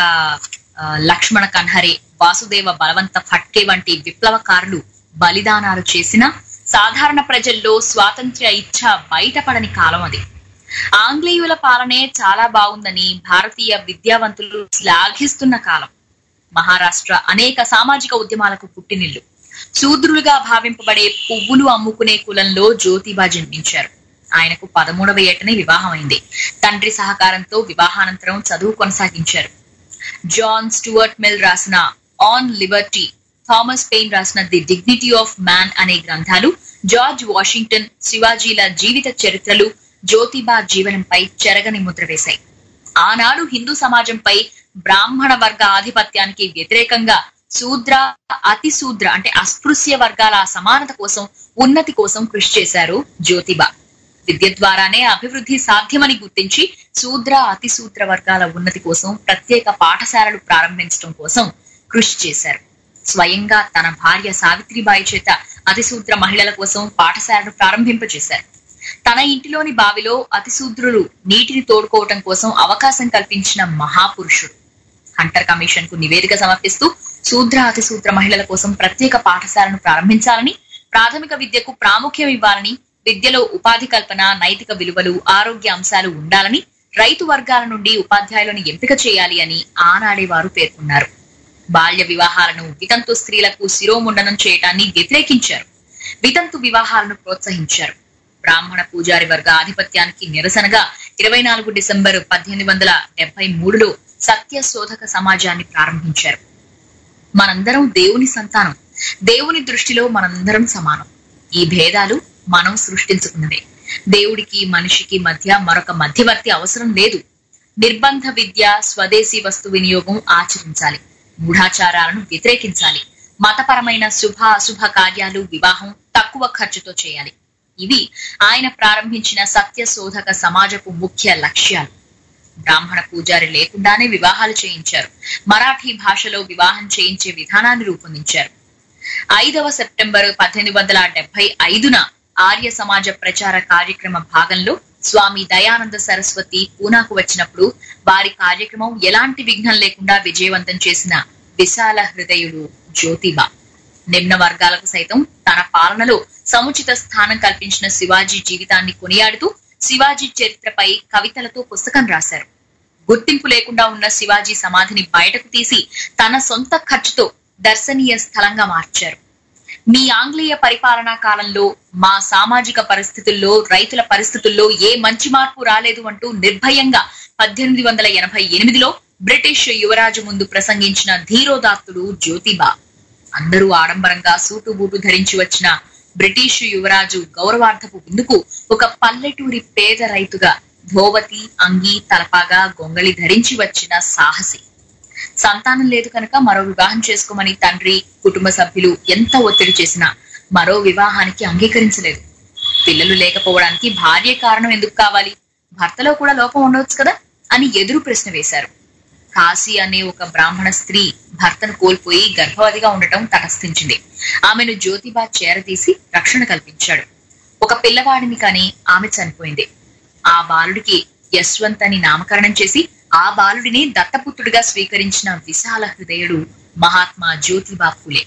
లక్ష్మణ కన్హరే, వాసుదేవ బలవంత ఫట్కే వంటి విప్లవకారులు బలిదానాలు చేసిన సాధారణ ప్రజల్లో స్వాతంత్ర్య ఇచ్ఛ బయటపడని కాలం అది. ఆంగ్లేయుల పాలనే చాలా బాగుందని భారతీయ విద్యావంతులు శ్లాఘిస్తున్న కాలం. మహారాష్ట్ర అనేక సామాజిక ఉద్యమాలకు పుట్టినిల్లు. శూద్రులుగా భావింపబడే పువ్వులు అమ్ముకునే కులంలో జ్యోతిబా జన్మించారు. ఆయనకు పదమూడవ ఏటనే వివాహమైంది. తండ్రి సహకారంతో వివాహానంతరం చదువు కొనసాగించారు. జాన్ స్టూవర్ట్ మిల్ రాసిన ఆన్ లిబర్టీ, థామస్ పెయిన్ రాసిన ది డిగ్నిటీ ఆఫ్ మ్యాన్ అనే గ్రంథాలు, జార్జ్ వాషింగ్టన్, శివాజీల జీవిత చరిత్రలు జ్యోతిబా జీవనంపై చెరగని ముద్ర వేశాయి. ఆనాడు హిందూ సమాజంపై బ్రాహ్మణ వర్గ ఆధిపత్యానికి వ్యతిరేకంగా శూద్ర, అతి శూద్ర అంటే అస్పృశ్య వర్గాల సమానత కోసం, ఉన్నతి కోసం కృషి చేశారు జ్యోతిబా. విద్య ద్వారానే అభివృద్ధి సాధ్యమని గుర్తించి శూద్ర, అతి శూద్ర వర్గాల ఉన్నతి కోసం ప్రత్యేక పాఠశాలలు ప్రారంభించడం కోసం కృషి చేశారు. స్వయంగా తన భార్య సావిత్రిబాయి చేత అతిశూద్ర మహిళల కోసం పాఠశాలను ప్రారంభింపజేశారు. తన ఇంటిలోని బావిలో అతిశూద్రులు నీటిని తోడుకోవటం కోసం అవకాశం కల్పించిన మహాపురుషుడు. హంటర్ కమిషన్ కు నివేదిక సమర్పిస్తూ శూద్ర, అతిశూద్ర మహిళల కోసం ప్రత్యేక పాఠశాలను ప్రారంభించాలని, ప్రాథమిక విద్యకు ప్రాముఖ్యం ఇవ్వాలని, విద్యలో ఉపాధి కల్పన, నైతిక విలువలు, ఆరోగ్య అంశాలు ఉండాలని, రైతు వర్గాల నుండి ఉపాధ్యాయులను ఎంపిక చేయాలి అని ఆనాడే వారు పేర్కొన్నారు. బాల్య వివాహాలను, వితంతు స్త్రీలకు శిరోముండనం చేయటాన్ని వ్యతిరేకించారు. వితంతు వివాహాలను ప్రోత్సహించారు. బ్రాహ్మణ పూజారి వర్గ ఆధిపత్యానికి నిరసనగా ఇరవై నాలుగు డిసెంబర్ పద్దెనిమిది వందల డెబ్బై మూడులో సత్య శోధక సమాజాన్ని ప్రారంభించారు. మనందరం దేవుని సంతానం, దేవుని దృష్టిలో మనందరం సమానం. ఈ భేదాలు మనం సృష్టించుకున్నవే. దేవుడికి మనిషికి మధ్య మరొక మధ్యవర్తి అవసరం లేదు. నిర్బంధ విద్య, స్వదేశీ వస్తు వినియోగం ఆచరించాలి. మూఢాచారాలను వ్యతిరేకించాలి. మతపరమైన శుభ అశుభ కార్యాలు, వివాహం తక్కువ ఖర్చుతో చేయాలి. ఇవి ఆయన ప్రారంభించిన సత్య శోధక సమాజపు ముఖ్య లక్ష్యాలు. బ్రాహ్మణ పూజారి లేకుండానే వివాహాలు చేయించారు. మరాఠీ భాషలో వివాహం చేయించే విధానాన్ని రూపొందించారు. ఐదవ సెప్టెంబర్ పద్దెనిమిది వందల డెబ్బై ఐదున ఆర్య సమాజ ప్రచార కార్యక్రమ భాగంలో స్వామి దయానంద సరస్వతి పూనాకు వచ్చినప్పుడు వారి కార్యక్రమం ఎలాంటి విఘ్నం లేకుండా విజయవంతం చేసిన విశాల హృదయుడు జ్యోతిబా. నిమ్న వర్గాలకు సైతం తన పాలనలో సముచిత స్థానం కల్పించిన శివాజీ జీవితాన్ని కొనియాడుతూ శివాజీ చరిత్రపై కవితలతో పుస్తకం రాశారు. గుర్తింపు లేకుండా ఉన్న శివాజీ సమాధిని బయటకు తీసి తన సొంత ఖర్చుతో దర్శనీయ స్థలంగా మార్చారు. మీ ఆంగ్లేయ పరిపాలనా కాలంలో మా సామాజిక పరిస్థితుల్లో, రైతుల పరిస్థితుల్లో ఏ మంచి మార్పు రాలేదు అంటూ నిర్భయంగా పద్దెనిమిది వందల ఎనభై ఎనిమిదిలో బ్రిటిష్ యువరాజు ముందు ప్రసంగించిన ధీరోదాత్తుడు జ్యోతిబా. అందరూ ఆడంబరంగా సూటు బూటు ధరించి వచ్చిన బ్రిటిష్ యువరాజు గౌరవార్థపు విందుకు ఒక పల్లెటూరి పేద రైతుగా ధోవతి, అంగీ, తలపాగా, గొంగళి ధరించి వచ్చిన సాహసి. సంతానం లేదు కనుక మరో వివాహం చేసుకోమని తండ్రి, కుటుంబ సభ్యులు ఎంత ఒత్తిడి చేసినా మరో వివాహానికి అంగీకరించలేదు. పిల్లలు లేకపోవడానికి భార్య కారణం ఎందుకు కావాలి? భర్తలో కూడా లోపం ఉండవచ్చు కదా అని ఎదురు ప్రశ్న వేశారు. కాశీ అనే ఒక బ్రాహ్మణ స్త్రీ భర్తను కోల్పోయి గర్భవతిగా ఉండటం తటస్థించింది. ఆమెను జ్యోతిబా చేరదీసి రక్షణ కల్పించాడు. ఒక పిల్లవాడిని కానీ ఆమె చనిపోయింది. ఆ బాలుడికి యశ్వంత్ అని నామకరణం చేసి ఆ బాలుడిని దత్తపుత్రుడిగా స్వీకరించిన విశాల హృదయుడు మహాత్మా జ్యోతిబా ఫులే.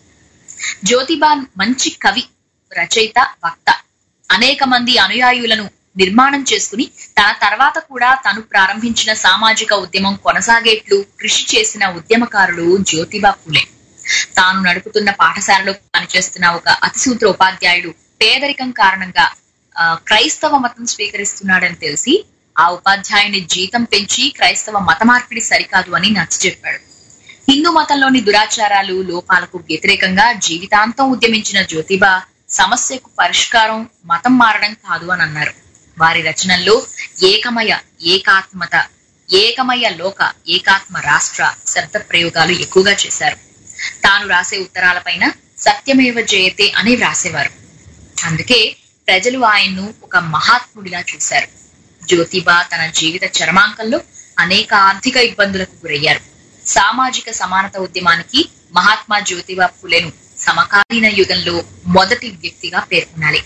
జ్యోతిబా మంచి కవి, రచయిత, వక్త. అనేక మంది అనుయాయులను నిర్మాణం చేసుకుని తన తర్వాత కూడా తను ప్రారంభించిన సామాజిక ఉద్యమం కొనసాగేట్లు కృషి చేసిన ఉద్యమకారుడు జ్యోతిబా ఫులే. తాను నడుపుతున్న పాఠశాలలో పనిచేస్తున్న ఒక అతిసూత్ర ఉపాధ్యాయుడు పేదరికం కారణంగా ఆ క్రైస్తవ మతం స్వీకరిస్తున్నాడని తెలిసి ఆ ఉపాధ్యాయుని జీతం పెంచి క్రైస్తవ మత మార్పిడి సరికాదు అని నచ్చ చెప్పాడు. హిందూ మతంలోని దురాచారాలు లోపాలకు వ్యతిరేకంగా జీవితాంతం ఉద్యమించిన జ్యోతిబా సమస్యకు పరిష్కారం మతం మారడం కాదు అని అన్నారు. వారి రచనల్లో ఏకమయ ఏకాత్మత, ఏకమయ లోక, ఏకాత్మ రాష్ట్ర శబ్ద ప్రయోగాలు ఎక్కువగా చేశారు. తాను రాసే ఉత్తరాలపైన సత్యమేవ జయతే అని వ్రాసేవారు. అందుకే ప్రజలు ఆయన్ను ఒక మహాత్ముడిలా చూశారు. జ్యోతిబా తన జీవిత చరమాంకంలో అనేక ఆర్థిక ఇబ్బందులకు గురయ్యారు. సామాజిక సమానత ఉద్యమానికి మహాత్మా జ్యోతిబా ఫులేను సమకాలీన యుగంలో మొదటి వ్యక్తిగా పేర్కొనాలి.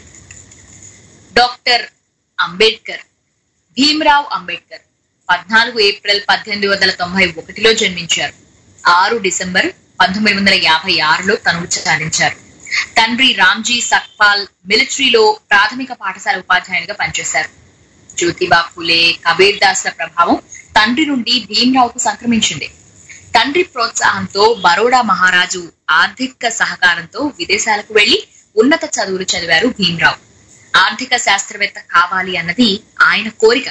డాక్టర్ అంబేద్కర్, భీమ్రావ్ అంబేద్కర్ పద్నాలుగు ఏప్రిల్ పద్దెనిమిది వందల తొంభై ఒకటిలో జన్మించారు. ఆరు డిసెంబర్ పంతొమ్మిది వందల యాభై ఆరులో తనువు చాలించారు. తండ్రి రామ్జీ సక్పాల్ మిలిటరీలో ప్రాథమిక పాఠశాల ఉపాధ్యాయునిగా పనిచేశారు. జ్యోతిబా ఫులే, కబీర్ దాస్ల ప్రభావం తండ్రి నుండి భీమ్రావుకు సంక్రమించింది. తండ్రి ప్రోత్సాహంతో బరోడా మహారాజు ఆర్థిక సహకారంతో విదేశాలకు వెళ్లి ఉన్నత చదువులు చదివారు భీమ్రావు. ఆర్థిక శాస్త్రవేత్త కావాలి అన్నది ఆయన కోరిక.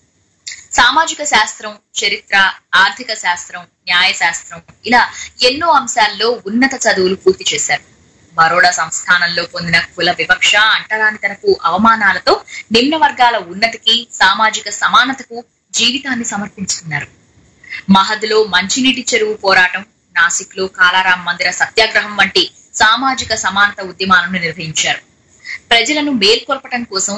సామాజిక శాస్త్రం, చరిత్ర, ఆర్థిక శాస్త్రం, న్యాయ శాస్త్రం ఇలా ఎన్నో అంశాల్లో ఉన్నత చదువులు పూర్తి చేశారు. బరోడా సంస్థానంలో పొందిన కుల వివక్ష, అంటరానితనపు అవమానాలతో నిమ్న వర్గాల ఉన్నతికి, సామాజిక సమానతకు జీవితాన్ని సమర్పించుకున్నారు. మహద్లో మంచినీటి చెరువు పోరాటం, నాసిక్ లో కాలారాం మందిర సత్యాగ్రహం వంటి సామాజిక సమానత ఉద్యమాలను నిర్వహించారు. ప్రజలను మేల్కొల్పటం కోసం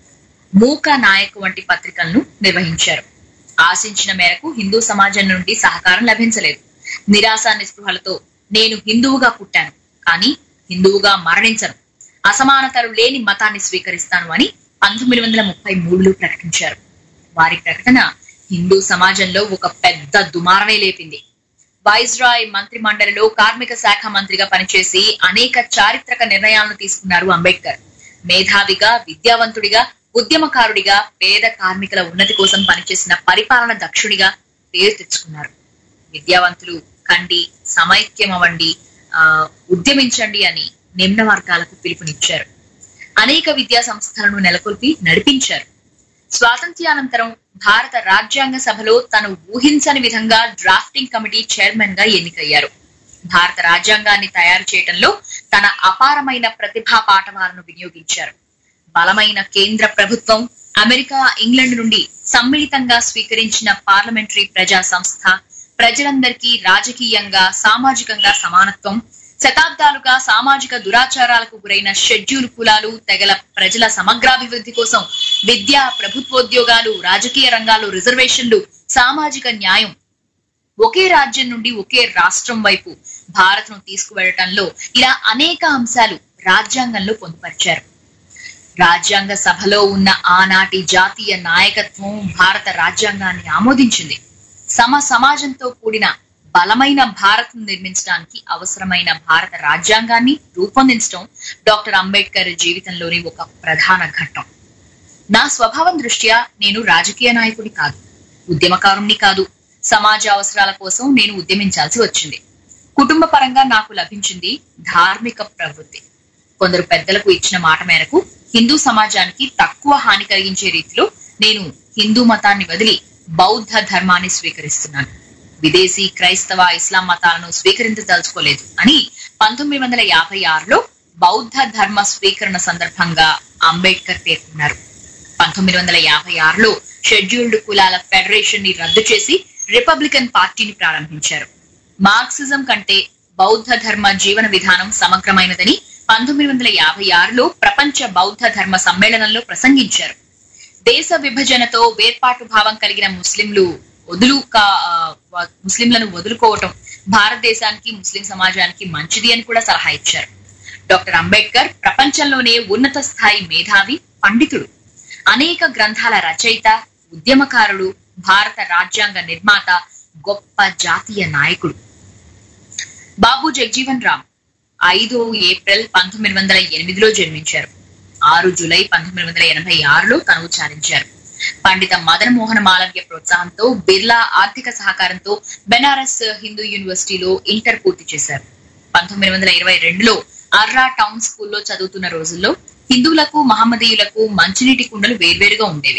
మూక నాయక్ వంటి పత్రికలను నిర్వహించారు. ఆశించిన మేరకు హిందూ సమాజం నుండి సహకారం లభించలేదు. నిరాశ నిస్పృహలతో నేను హిందువుగా పుట్టాను, కానీ హిందువుగా మరణించను, అసమానతలు లేని మతాన్ని స్వీకరిస్తాను అని పంతొమ్మిది వందల ముప్పై మూడులో ప్రకటించారు. వారి ప్రకటన హిందూ సమాజంలో ఒక పెద్ద దుమారమే లేపింది. వైస్రాయ్ మంత్రి మండలిలో కార్మిక శాఖ మంత్రిగా పనిచేసి అనేక చారిత్రక నిర్ణయాలను తీసుకున్నారు అంబేద్కర్. మేధావిగా, విద్యావంతుడిగా, ఉద్యమకారుడిగా, పేద కార్మికుల ఉన్నతి కోసం పనిచేసిన పరిపాలన దక్షుడిగా పేరు తెచ్చుకున్నారు. విద్యావంతులు కండి, సమైక్యమవండి, ఆ ఉద్యమించండి అని నిమ్న వర్గాలకు పిలుపునిచ్చారు. అనేక విద్యా సంస్థలను నెలకొల్పి నడిపించారు. స్వాతంత్ర్యానంతరం భారత రాజ్యాంగ సభలో తను ఊహించని విధంగా డ్రాఫ్టింగ్ కమిటీ చైర్మన్ గా ఎన్నికయ్యారు. భారత రాజ్యాంగాన్ని తయారు చేయడంలో తన అపారమైన ప్రతిభా పాఠవాలను వినియోగించారు. బలమైన కేంద్ర ప్రభుత్వం, అమెరికా, ఇంగ్లాండ్ నుండి సమ్మిళితంగా స్వీకరించిన పార్లమెంటరీ ప్రజా సంస్థ, ప్రజలందరికీ రాజకీయంగా, సామాజికంగా సమానత్వం, శతాబ్దాలుగా సామాజిక దురాచారాలకు గురైన షెడ్యూల్ కులాలు, తెగల ప్రజల సమగ్రాభివృద్ధి కోసం విద్య, ప్రభుత్వోద్యోగాలు, రాజకీయ రంగాల్లో రిజర్వేషన్లు, సామాజిక న్యాయం, ఒకే రాజ్యం నుండి ఒకే రాష్ట్రం వైపు భారత్ ను తీసుకువెళ్లటంలో ఇలా అనేక అంశాలు రాజ్యాంగంలో పొందుపరిచారు. రాజ్యాంగ సభలో ఉన్న ఆనాటి జాతీయ నాయకత్వం భారత రాజ్యాంగాన్ని ఆమోదించింది. సమ సమాజంతో కూడిన బలమైన భారత్ ను నిర్మించడానికి అవసరమైన భారత రాజ్యాంగాన్ని రూపొందించడం డాక్టర్ అంబేద్కర్ జీవితంలోని ఒక ప్రధాన ఘట్టం. నా స్వభావం దృష్ట్యా నేను రాజకీయ నాయకుడి కాదు, ఉద్యమకారుణ్ణి కాదు. సమాజ అవసరాల కోసం నేను ఉద్యమించాల్సి వచ్చింది. కుటుంబ పరంగా నాకు లభించింది ధార్మిక ప్రవృత్తి. కొందరు పెద్దలకు ఇచ్చిన మాట మేరకు హిందూ సమాజానికి తక్కువ హాని కలిగించే రీతిలో నేను హిందూ మతాన్ని వదిలి బౌద్ధ ధర్మాన్ని స్వీకరిస్తున్నాను. విదేశీ క్రైస్తవ, ఇస్లాం మతాలను స్వీకరించదలుచుకోలేదు అని పంతొమ్మిది వందల యాభై ఆరులో బౌద్ధ ధర్మ స్వీకరణ సందర్భంగా అంబేద్కర్ పేర్కొన్నారు. పంతొమ్మిది వందల యాభై ఆరులో షెడ్యూల్డ్ కులాల ఫెడరేషన్ ని రద్దు చేసి రిపబ్లికన్ పార్టీని ప్రారంభించారు. మార్క్సిజం కంటే బౌద్ధ ధర్మ జీవన విధానం సమగ్రమైనదని పంతొమ్మిది వందల యాభై ఆరులో ప్రపంచ బౌద్ధ ధర్మ సమ్మేళనంలో ప్రసంగించారు. దేశ విభజనతో వేర్పాటు భావం కలిగిన ముస్లింలు వదులు ముస్లింలను వదులుకోవటం భారతదేశానికి, ముస్లిం సమాజానికి మంచిది అని కూడా సలహా ఇచ్చారు. డాక్టర్ అంబేద్కర్ ప్రపంచంలోనే ఉన్నత స్థాయి మేధావి, పండితుడు, అనేక గ్రంథాల రచయిత, ఉద్యమకారుడు, భారత రాజ్యాంగ నిర్మాత, గొప్ప జాతీయ నాయకుడు. బాబు జగజీవన్ రామ్ ఐదు ఏప్రిల్ పంతొమ్మిది వందల ఎనిమిదిలో జన్మించారు. ఆరు జూలై పంతొమ్మిది వందల ఎనభై ఆరులో తనువు చాలించారు. పండిత మదన్ మోహన్ మాలవ్య ప్రోత్సాహంతో, బిర్లా ఆర్థిక సహకారంతో బెనారస్ హిందూ యూనివర్సిటీలో ఇంటర్ పూర్తి చేశారు. పంతొమ్మిది వందల ఇరవై రెండులో అర్రా టౌన్ స్కూల్లో చదువుతున్న రోజుల్లో హిందువులకు మహమ్మదీయులకు మంచినీటి కుండలు వేర్వేరుగా ఉండేవి.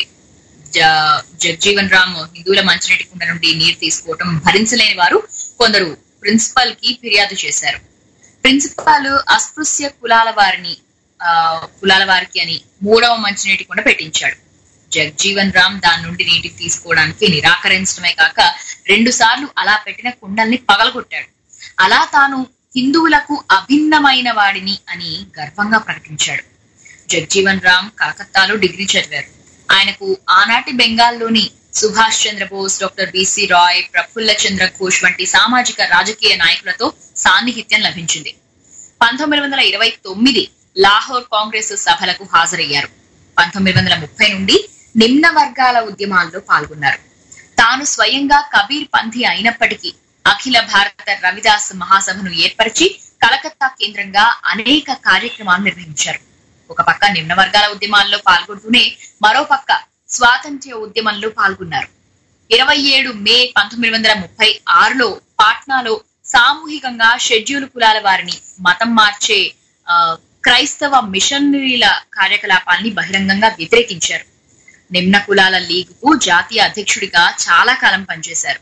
జగ్జీవన్ రామ్ హిందువుల మంచినీటి కుండ నుండి నీరు తీసుకోవటం భరించలేని వారు కొందరు ప్రిన్సిపాల్ కి ఫిర్యాదు చేశారు. ప్రిన్సిపాల్ అస్పృశ్య కులాల వారిని ఆ కులాల వారికి అని మూడవ మంచినీటి కుండ పెట్టించాడు. జగ్జీవన్ రామ్ దాని నుండి నీటి తీసుకోవడానికి నిరాకరించడమే కాక రెండు సార్లు అలా పెట్టిన కుండల్ని పగలగొట్టాడు. అలా తాను హిందువులకు అభిన్నమైన వాడిని అని గర్వంగా ప్రకటించాడు. జగ్జీవన్ రామ్ కలకత్తాలో డిగ్రీ చదివారు. ఆయనకు ఆనాటి బెంగాల్లోని సుభాష్ చంద్రబోస్, డాక్టర్ బిసి రాయ్, ప్రఫుల్ల చంద్ర ఘోష్ వంటి సామాజిక రాజకీయ నాయకులతో సాన్నిహిత్యం లభించింది. పంతొమ్మిది వందల ఇరవై తొమ్మిది లాహోర్ కాంగ్రెస్ సభలకు హాజరయ్యారు. పంతొమ్మిది వందల ముప్పై నుండి నిమ్న వర్గాల ఉద్యమాల్లో పాల్గొన్నారు. తాను స్వయంగా కబీర్ పంథీ అయినప్పటికీ అఖిల భారత రవిదాస్ మహాసభను ఏర్పరిచి కలకత్తా కేంద్రంగా అనేక కార్యక్రమాలు నిర్వహించారు. ఒక పక్క నిమ్న వర్గాల ఉద్యమాల్లో పాల్గొంటూనే మరో పక్క స్వాతంత్ర్య ఉద్యమంలో పాల్గొన్నారు. ఇరవై ఏడు మే పంతొమ్మిది వందల ముప్పై ఆరులో పాట్నాలో సామూహికంగా షెడ్యూల్ కులాల వారిని మతం మార్చే ఆ క్రైస్తవ మిషనరీల కార్యకలాపాల్ని బహిరంగంగా వ్యతిరేకించారు. నిమ్న కులాల లీగుకు జాతీయ అధ్యక్షుడిగా చాలా కాలం పనిచేశారు.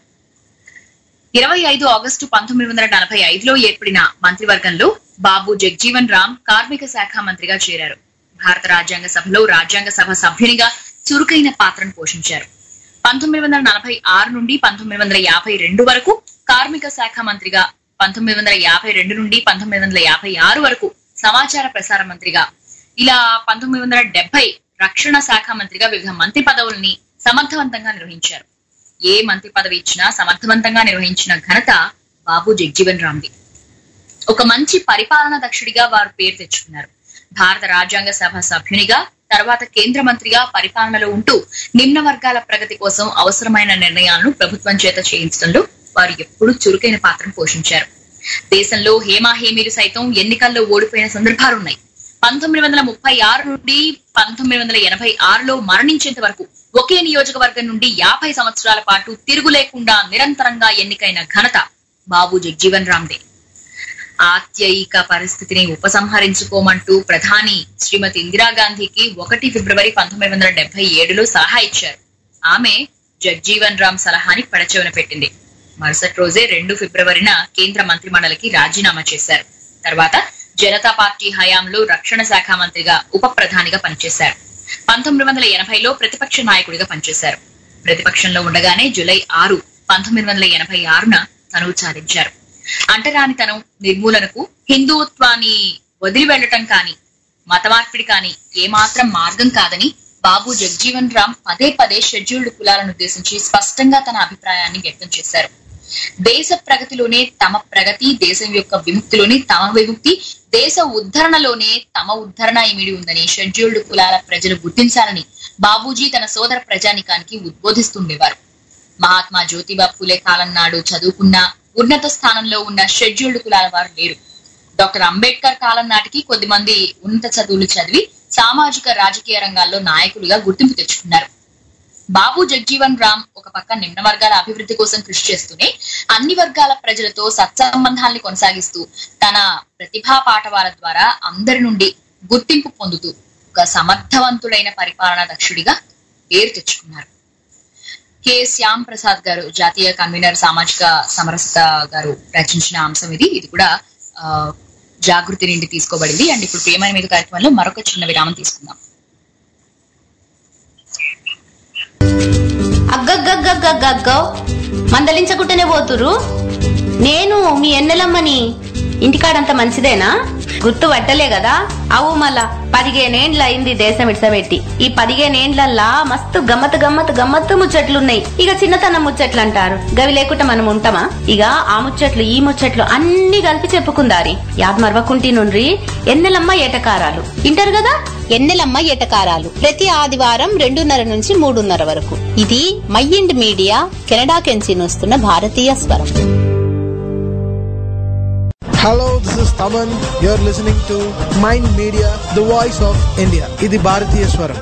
ఇరవై ఐదు ఆగస్టు పంతొమ్మిది వందల నలభై ఐదులో ఏర్పడిన మంత్రివర్గంలో బాబు జగ్జీవన్ రామ్ కార్మిక శాఖ మంత్రిగా చేరారు. భారత రాజ్యాంగ సభలో రాజ్యాంగ సభ సభ్యునిగా చురుకైన పాత్రను పోషించారు. పంతొమ్మిది వందల నలభై ఆరు నుండి పంతొమ్మిది వందల యాభై రెండు వరకు కార్మిక శాఖ మంత్రిగా, పంతొమ్మిది వందల యాభై రెండు నుండి పంతొమ్మిది వందల యాభై ఆరు వరకు సమాచార ప్రసార మంత్రిగా, ఇలా పంతొమ్మిది వందల డెబ్బై రక్షణ శాఖ మంత్రిగా వివిధ మంత్రి పదవుల్ని సమర్థవంతంగా నిర్వహించారు. ఏ మంత్రి పదవి ఇచ్చినా సమర్థవంతంగా నిర్వహించిన ఘనత బాబు జగ్జీవన్ రామ్ది. ఒక మంచి పరిపాలనా దక్షుడిగా వారు పేరు తెచ్చుకున్నారు. భారత రాజ్యాంగ సభ సభ్యునిగా, తర్వాత కేంద్ర మంత్రిగా పరిపాలనలో ఉంటూ నిమ్న వర్గాల ప్రగతి కోసం అవసరమైన నిర్ణయాలను ప్రభుత్వం చేత చేయించడంలో వారు ఎప్పుడూ చురుకైన పాత్రను పోషించారు. దేశంలో హేమాహేమీలు సైతం ఎన్నికల్లో ఓడిపోయిన సందర్భాలున్నాయి. పంతొమ్మిది వందల ముప్పై ఆరు నుండి పంతొమ్మిది వందల ఎనభై ఆరులో మరణించేంత వరకు ఒకే నియోజకవర్గం నుండి యాభై సంవత్సరాల పాటు తిరుగు లేకుండా నిరంతరంగా ఎన్నికైన ఘనత బాబు జగ్జీవన్ రామ్దే. ఆత్యయిక పరిస్థితిని ఉపసంహరించుకోమంటూ ప్రధాని శ్రీమతి ఇందిరాగాంధీకి ఒకటి ఫిబ్రవరి పంతొమ్మిది వందల డెబ్బై ఏడులో సలహా ఇచ్చారు. ఆమె జగ్జీవన్ రామ్ సలహాని పడచెవిన పెట్టింది. మరుసటి రోజే రెండు ఫిబ్రవరిన కేంద్ర మంత్రి మండలికి రాజీనామా చేశారు. తర్వాత జనతా పార్టీ హయాంలో రక్షణ శాఖ మంత్రిగా ఉప ప్రధానిగా పనిచేశారు. పంతొమ్మిది వందల ఎనభైలో ప్రతిపక్ష నాయకుడిగా పనిచేశారు. ప్రతిపక్షంలో ఉండగానే జూలై ఆరు పంతొమ్మిది వందల ఎనభై ఆరున తనువు చాలించారు. అంటరానితనం నిర్మూలనకు హిందుత్వాన్ని వదిలి వెళ్లటం కానీ మత మార్పిడి కానీ ఏమాత్రం మార్గం కాదని బాబు జగ్జీవన్ రామ్ పదే పదే షెడ్యూల్డ్ కులాలను ఉద్దేశించి స్పష్టంగా తన అభిప్రాయాన్ని వ్యక్తం చేశారు. దేశ ప్రగతిలోనే తమ ప్రగతి, దేశం యొక్క విముక్తిలోనే తమ విముక్తి, దేశ ఉద్ధరణలోనే తమ ఉద్ధరణ ఇమిడి ఉందని షెడ్యూల్డ్ కులాల ప్రజలు గుర్తించాలని బాబూజీ తన సోదర ప్రజానికానికి ఉద్బోధిస్తుండేవారు. మహాత్మా జ్యోతిబా ఫులే కాలం నాడు చదువుకున్న ఉన్నత స్థానంలో ఉన్న షెడ్యూల్డ్ కులాల వారు లేరు. డాక్టర్ అంబేద్కర్ కాలం నాటికి కొద్దిమంది ఉన్నత చదువులు చదివి సామాజిక రాజకీయ రంగాల్లో నాయకులుగా గుర్తింపు తెచ్చుకున్నారు. బాబు జగ్జీవన్ రామ్ ఒక పక్క నిమ్న వర్గాల అభివృద్ధి కోసం కృషి చేస్తూనే అన్ని వర్గాల ప్రజలతో సత్సంబంధాల్ని కొనసాగిస్తూ తన ప్రతిభా పాఠవాల ద్వారా అందరి నుండి గుర్తింపు పొందుతూ ఒక సమర్థవంతుడైన పరిపాలనా దక్షుడిగా పేరు తెచ్చుకున్నారు. కె శ్యామ్ ప్రసాద్ గారు, జాతీయ కన్వీనర్ సామాజిక సమరసత గారు రచించిన అంశం ఇది. ఇది కూడా ఆ జాగృతి నుండి తీసుకోబడింది. అండ్ ఇప్పుడు ప్రియమైన మీద కార్యక్రమంలో మరొక చిన్న విరామం తీసుకుందాం. అగ్గగ్గగ్గగ్గగ్గో మందలించకుంటేనే పోతురు. నేను మీ ఎన్నెలమ్మని. ఇంటికాడంత మంచిదేనా? గుర్తు పట్టలే కదా? అవు మళ్ళా పదిహేనేండ్ల అయింది దేశం ఇడ్సబెట్టి. ఈ పదిహేనేండ్లల్లా మస్తు గమ్మత్ గమ్మత్ గమ్మత్తు ముచ్చట్లున్నాయి. ఇక చిన్నతనం ముచ్చట్లు అంటారు, గవి లేకుండా మనం ఉంటామా? ఇక ఆ ముచ్చట్లు ఈ ముచ్చట్లు అన్ని కలిపి చెప్పుకుందారి. యాద్ మరవకుంటి నుండ్రి ఎన్నెలమ్మ ఏటకారాలు ఇంటారు కదా. ఎన్నెలమ్మ ఏటకారాలు ప్రతి ఆదివారం రెండున్నర నుంచి మూడున్నర వరకు. ఇది మైండ్ మీడియా కెనడా కెంచి వస్తున్న భారతీయ స్వరం. Hello, this is Taman. You're listening to Mind Media, the voice of India. Idi Bharatiya Swaram.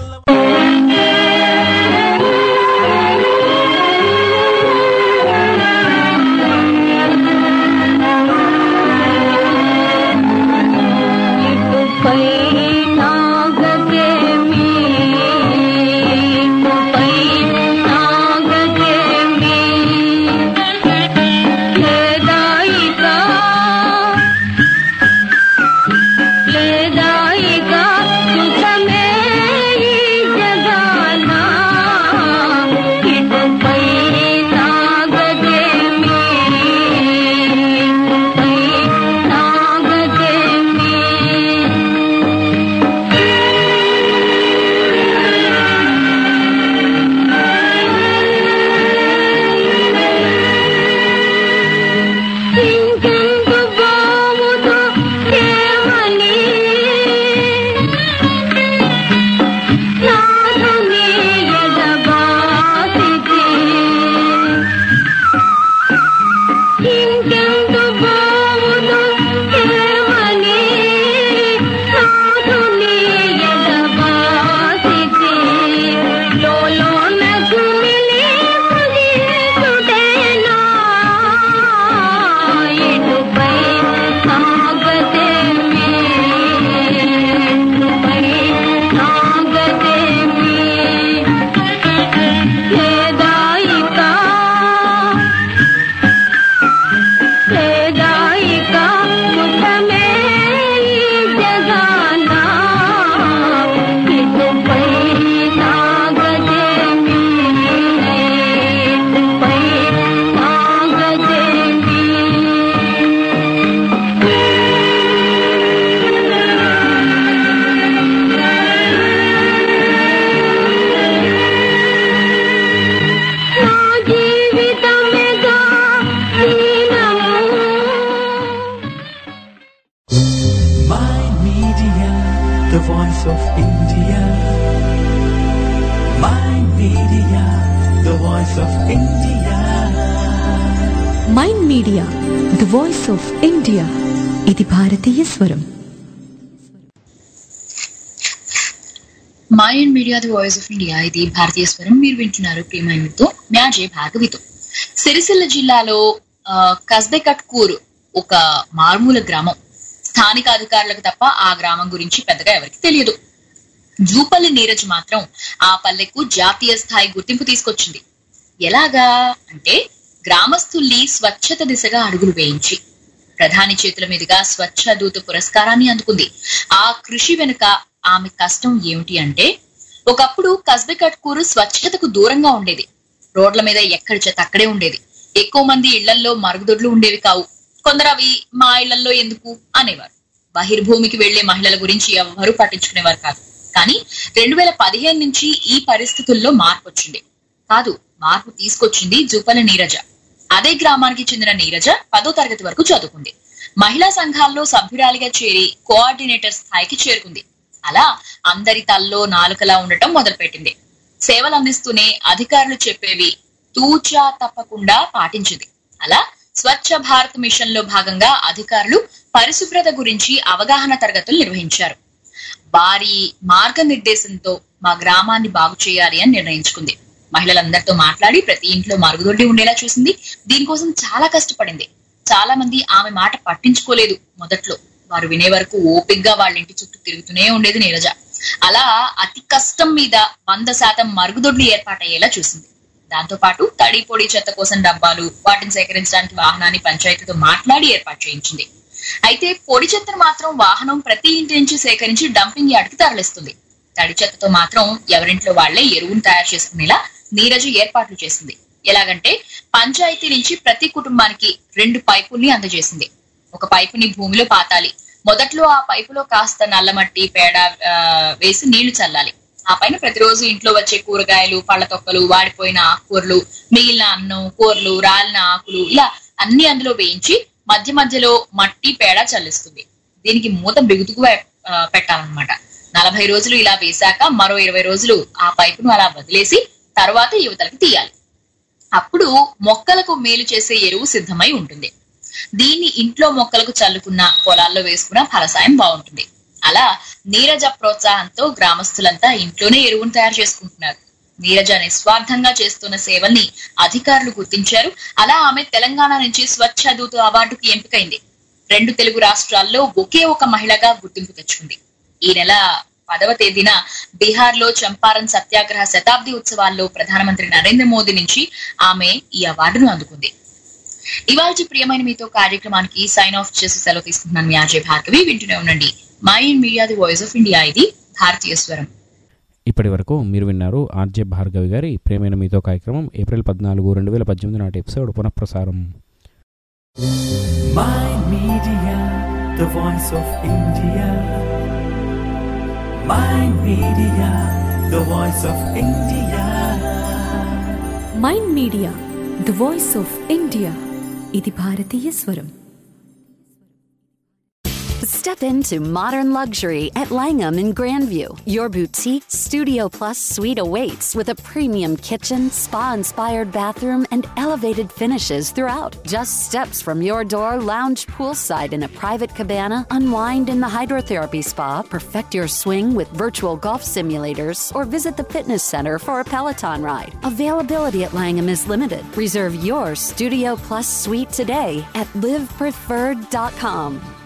voice of India. Mind media the voice of India ఇది భారతీయ స్వరం. Mind media the voice of India ఇది భారతీయ స్వరం. మీరు వింటున్నారు ప్రియమైనతో మ్యాజే భార్గవితో. సిరిసిల్ల జిల్లాలో కస్బెకట్కూర్ ఒక మారుమూల గ్రామం. స్థానిక అధికారులకు తప్ప ఆ గ్రామం గురించి పెద్దగా ఎవరికి తెలియదు. జూపల్లి నీరజ్ మాత్రం ఆ పల్లెకు జాతీయ స్థాయి గుర్తింపు తీసుకొచ్చింది. ఎలాగా అంటే గ్రామస్తుల్ని స్వచ్ఛత దిశగా అడుగులు వేయించి ప్రధాని చేతుల మీదుగా స్వచ్ఛ దూత పురస్కారాన్ని అందుకుంది. ఆ కృషి వెనుక ఆమె కష్టం ఏమిటి అంటే, ఒకప్పుడు కస్బెకట్కూరు స్వచ్ఛతకు దూరంగా ఉండేది. రోడ్ల మీద ఎక్కడి చెత్త అక్కడే ఉండేది. ఎక్కువ మంది ఇళ్లల్లో మరుగుదొడ్లు ఉండేవి కావు. కొందరు అవి మా ఇళ్లలో ఎందుకు అనేవారు. బహిర్భూమికి వెళ్లే మహిళల గురించి ఎవరు పట్టించుకునేవారు కాదు. కానీ రెండు వేల పదిహేను నుంచి ఈ పరిస్థితుల్లో మార్పు వచ్చింది. కాదు, మార్పు తీసుకొచ్చింది జూపల్లి నీరజ. అదే గ్రామానికి చెందిన నీరజ పదో తరగతి వరకు చదువుకుంది. మహిళా సంఘాల్లో సభ్యురాలిగా చేరి కోఆర్డినేటర్ స్థాయికి చేరుకుంది. అలా అందరి తల్లో నాలుకలా ఉండటం మొదలుపెట్టింది. సేవలు అందిస్తూనే అధికారులు చెప్పేవి తూచా తప్పకుండా పాటించింది. అలా స్వచ్ఛ భారత్ మిషన్ లో భాగంగా అధికారులు పరిశుభ్రత గురించి అవగాహన తరగతులు నిర్వహించారు. వారి మార్గనిర్దేశంతో మా గ్రామాన్ని బాగు చేయాలి అని నిర్ణయించుకుంది. మహిళలందరితో మాట్లాడి ప్రతి ఇంట్లో మరుగుదొడ్డి ఉండేలా చూసింది. దీనికోసం చాలా కష్టపడింది. చాలా మంది ఆమె మాట పట్టించుకోలేదు. మొదట్లో వారు వినే వరకు ఓపిగ్గా వాళ్ళ ఇంటి చుట్టూ తిరుగుతూనే ఉండేది నీరజ. అలా అతి కష్టం మీద వంద శాతం మరుగుదొడ్లు ఏర్పాటయ్యేలా చూసింది. దాంతో పాటు తడి పొడి చెత్త కోసం డబ్బాలు, వాటిని సేకరించడానికి వాహనాన్ని పంచాయతీతో మాట్లాడి ఏర్పాటు చేయించింది. అయితే పొడి చెత్తను మాత్రం వాహనం ప్రతి ఇంటి నుంచి సేకరించి డంపింగ్ యార్డ్ కి తరలిస్తుంది. తడి చెత్తతో మాత్రం ఎవరింట్లో వాళ్లే ఎరువును తయారు చేసుకునేలా నీరజ ఏర్పాట్లు చేసింది. ఎలాగంటే పంచాయతీ నుంచి ప్రతి కుటుంబానికి రెండు పైపుల్ని అందజేసింది. ఒక పైపుని భూమిలో పాతాలి. మొదట్లో ఆ పైపులో కాస్త నల్లమట్టి పేడ వేసి నీళ్లు చల్లాలి. ఆ పైన ప్రతిరోజు ఇంట్లో వచ్చే కూరగాయలు, పళ్ళ తొక్కలు, వాడిపోయిన ఆకుకూరలు, మిగిలిన అన్నం, కూరలు, రాలిన ఆకులు ఇలా అన్ని అందులో వేయించి మధ్య మధ్యలో మట్టి పేడ చల్లిస్తుంది. దీనికి మూత బిగుతుకు పెట్టాలన్నమాట. నలభై రోజులు ఇలా వేశాక మరో ఇరవై రోజులు ఆ పైపును అలా వదిలేసి తర్వాత యువతలకు తీయాలి. అప్పుడు మొక్కలకు మేలు చేసే ఎరువు సిద్ధమై ఉంటుంది. దీన్ని ఇంట్లో మొక్కలకు చల్లుకున్న, పొలాల్లో వేసుకున్న ఫలసాయం బాగుంటుంది. అలా నీరజ ప్రోత్సాహంతో గ్రామస్తులంతా ఇంట్లోనే ఎరువును తయారు చేసుకుంటున్నారు. నీరజ నిస్వార్థంగా చేస్తున్న సేవల్ని అధికారులు గుర్తించారు. అలా ఆమె తెలంగాణ నుంచి స్వచ్ఛ దూత అవార్డుకి ఎంపికైంది. రెండు తెలుగు రాష్ట్రాల్లో ఒకే ఒక మహిళగా గుర్తింపు తెచ్చుకుంది. ఈ నెల పదవ తేదీన బీహార్ లో చంపారన్ సత్యాగ్రహ శతాబ్ది ఉత్సవాల్లో ప్రధానమంత్రి నరేంద్ర మోదీ నుంచి ఆమె ఈ అవార్డును అందుకుంది. ఇవాళ ప్రియమైన మీతో కార్యక్రమానికి సైన్ ఆఫ్ చేసి సెలవు తీసుకుంటున్నాను. మీ ఆర్జే భార్గవి. వింటూనే ఉండండి mind media the voice of India ఇది భారతీయ స్వరం. ఇప్పటి వరకు మీరు విన్నారు ఆర్జే భార్గవి గారి ప్రియమైన మీతో కార్యక్రమం ఏప్రిల్ పద్నాలుగు రెండు వేల పద్దెనిమిది నాటి ఎపిసోడ్ పునఃప్రసారం. Mind Media, the voice of India. Mind Media, the voice of India. Mind media the voice of India ఇది భారతీయ స్వరం. Step into modern luxury at Langham in Grandview. Your boutique Studio Plus suite awaits with a premium kitchen, spa-inspired bathroom, and elevated finishes throughout. Just steps from your door, lounge poolside in a private cabana, unwind in the hydrotherapy spa, perfect your swing with virtual golf simulators, or visit the fitness center for a Peloton ride. Availability at Langham is limited. Reserve your Studio Plus suite today at live preferred dot com.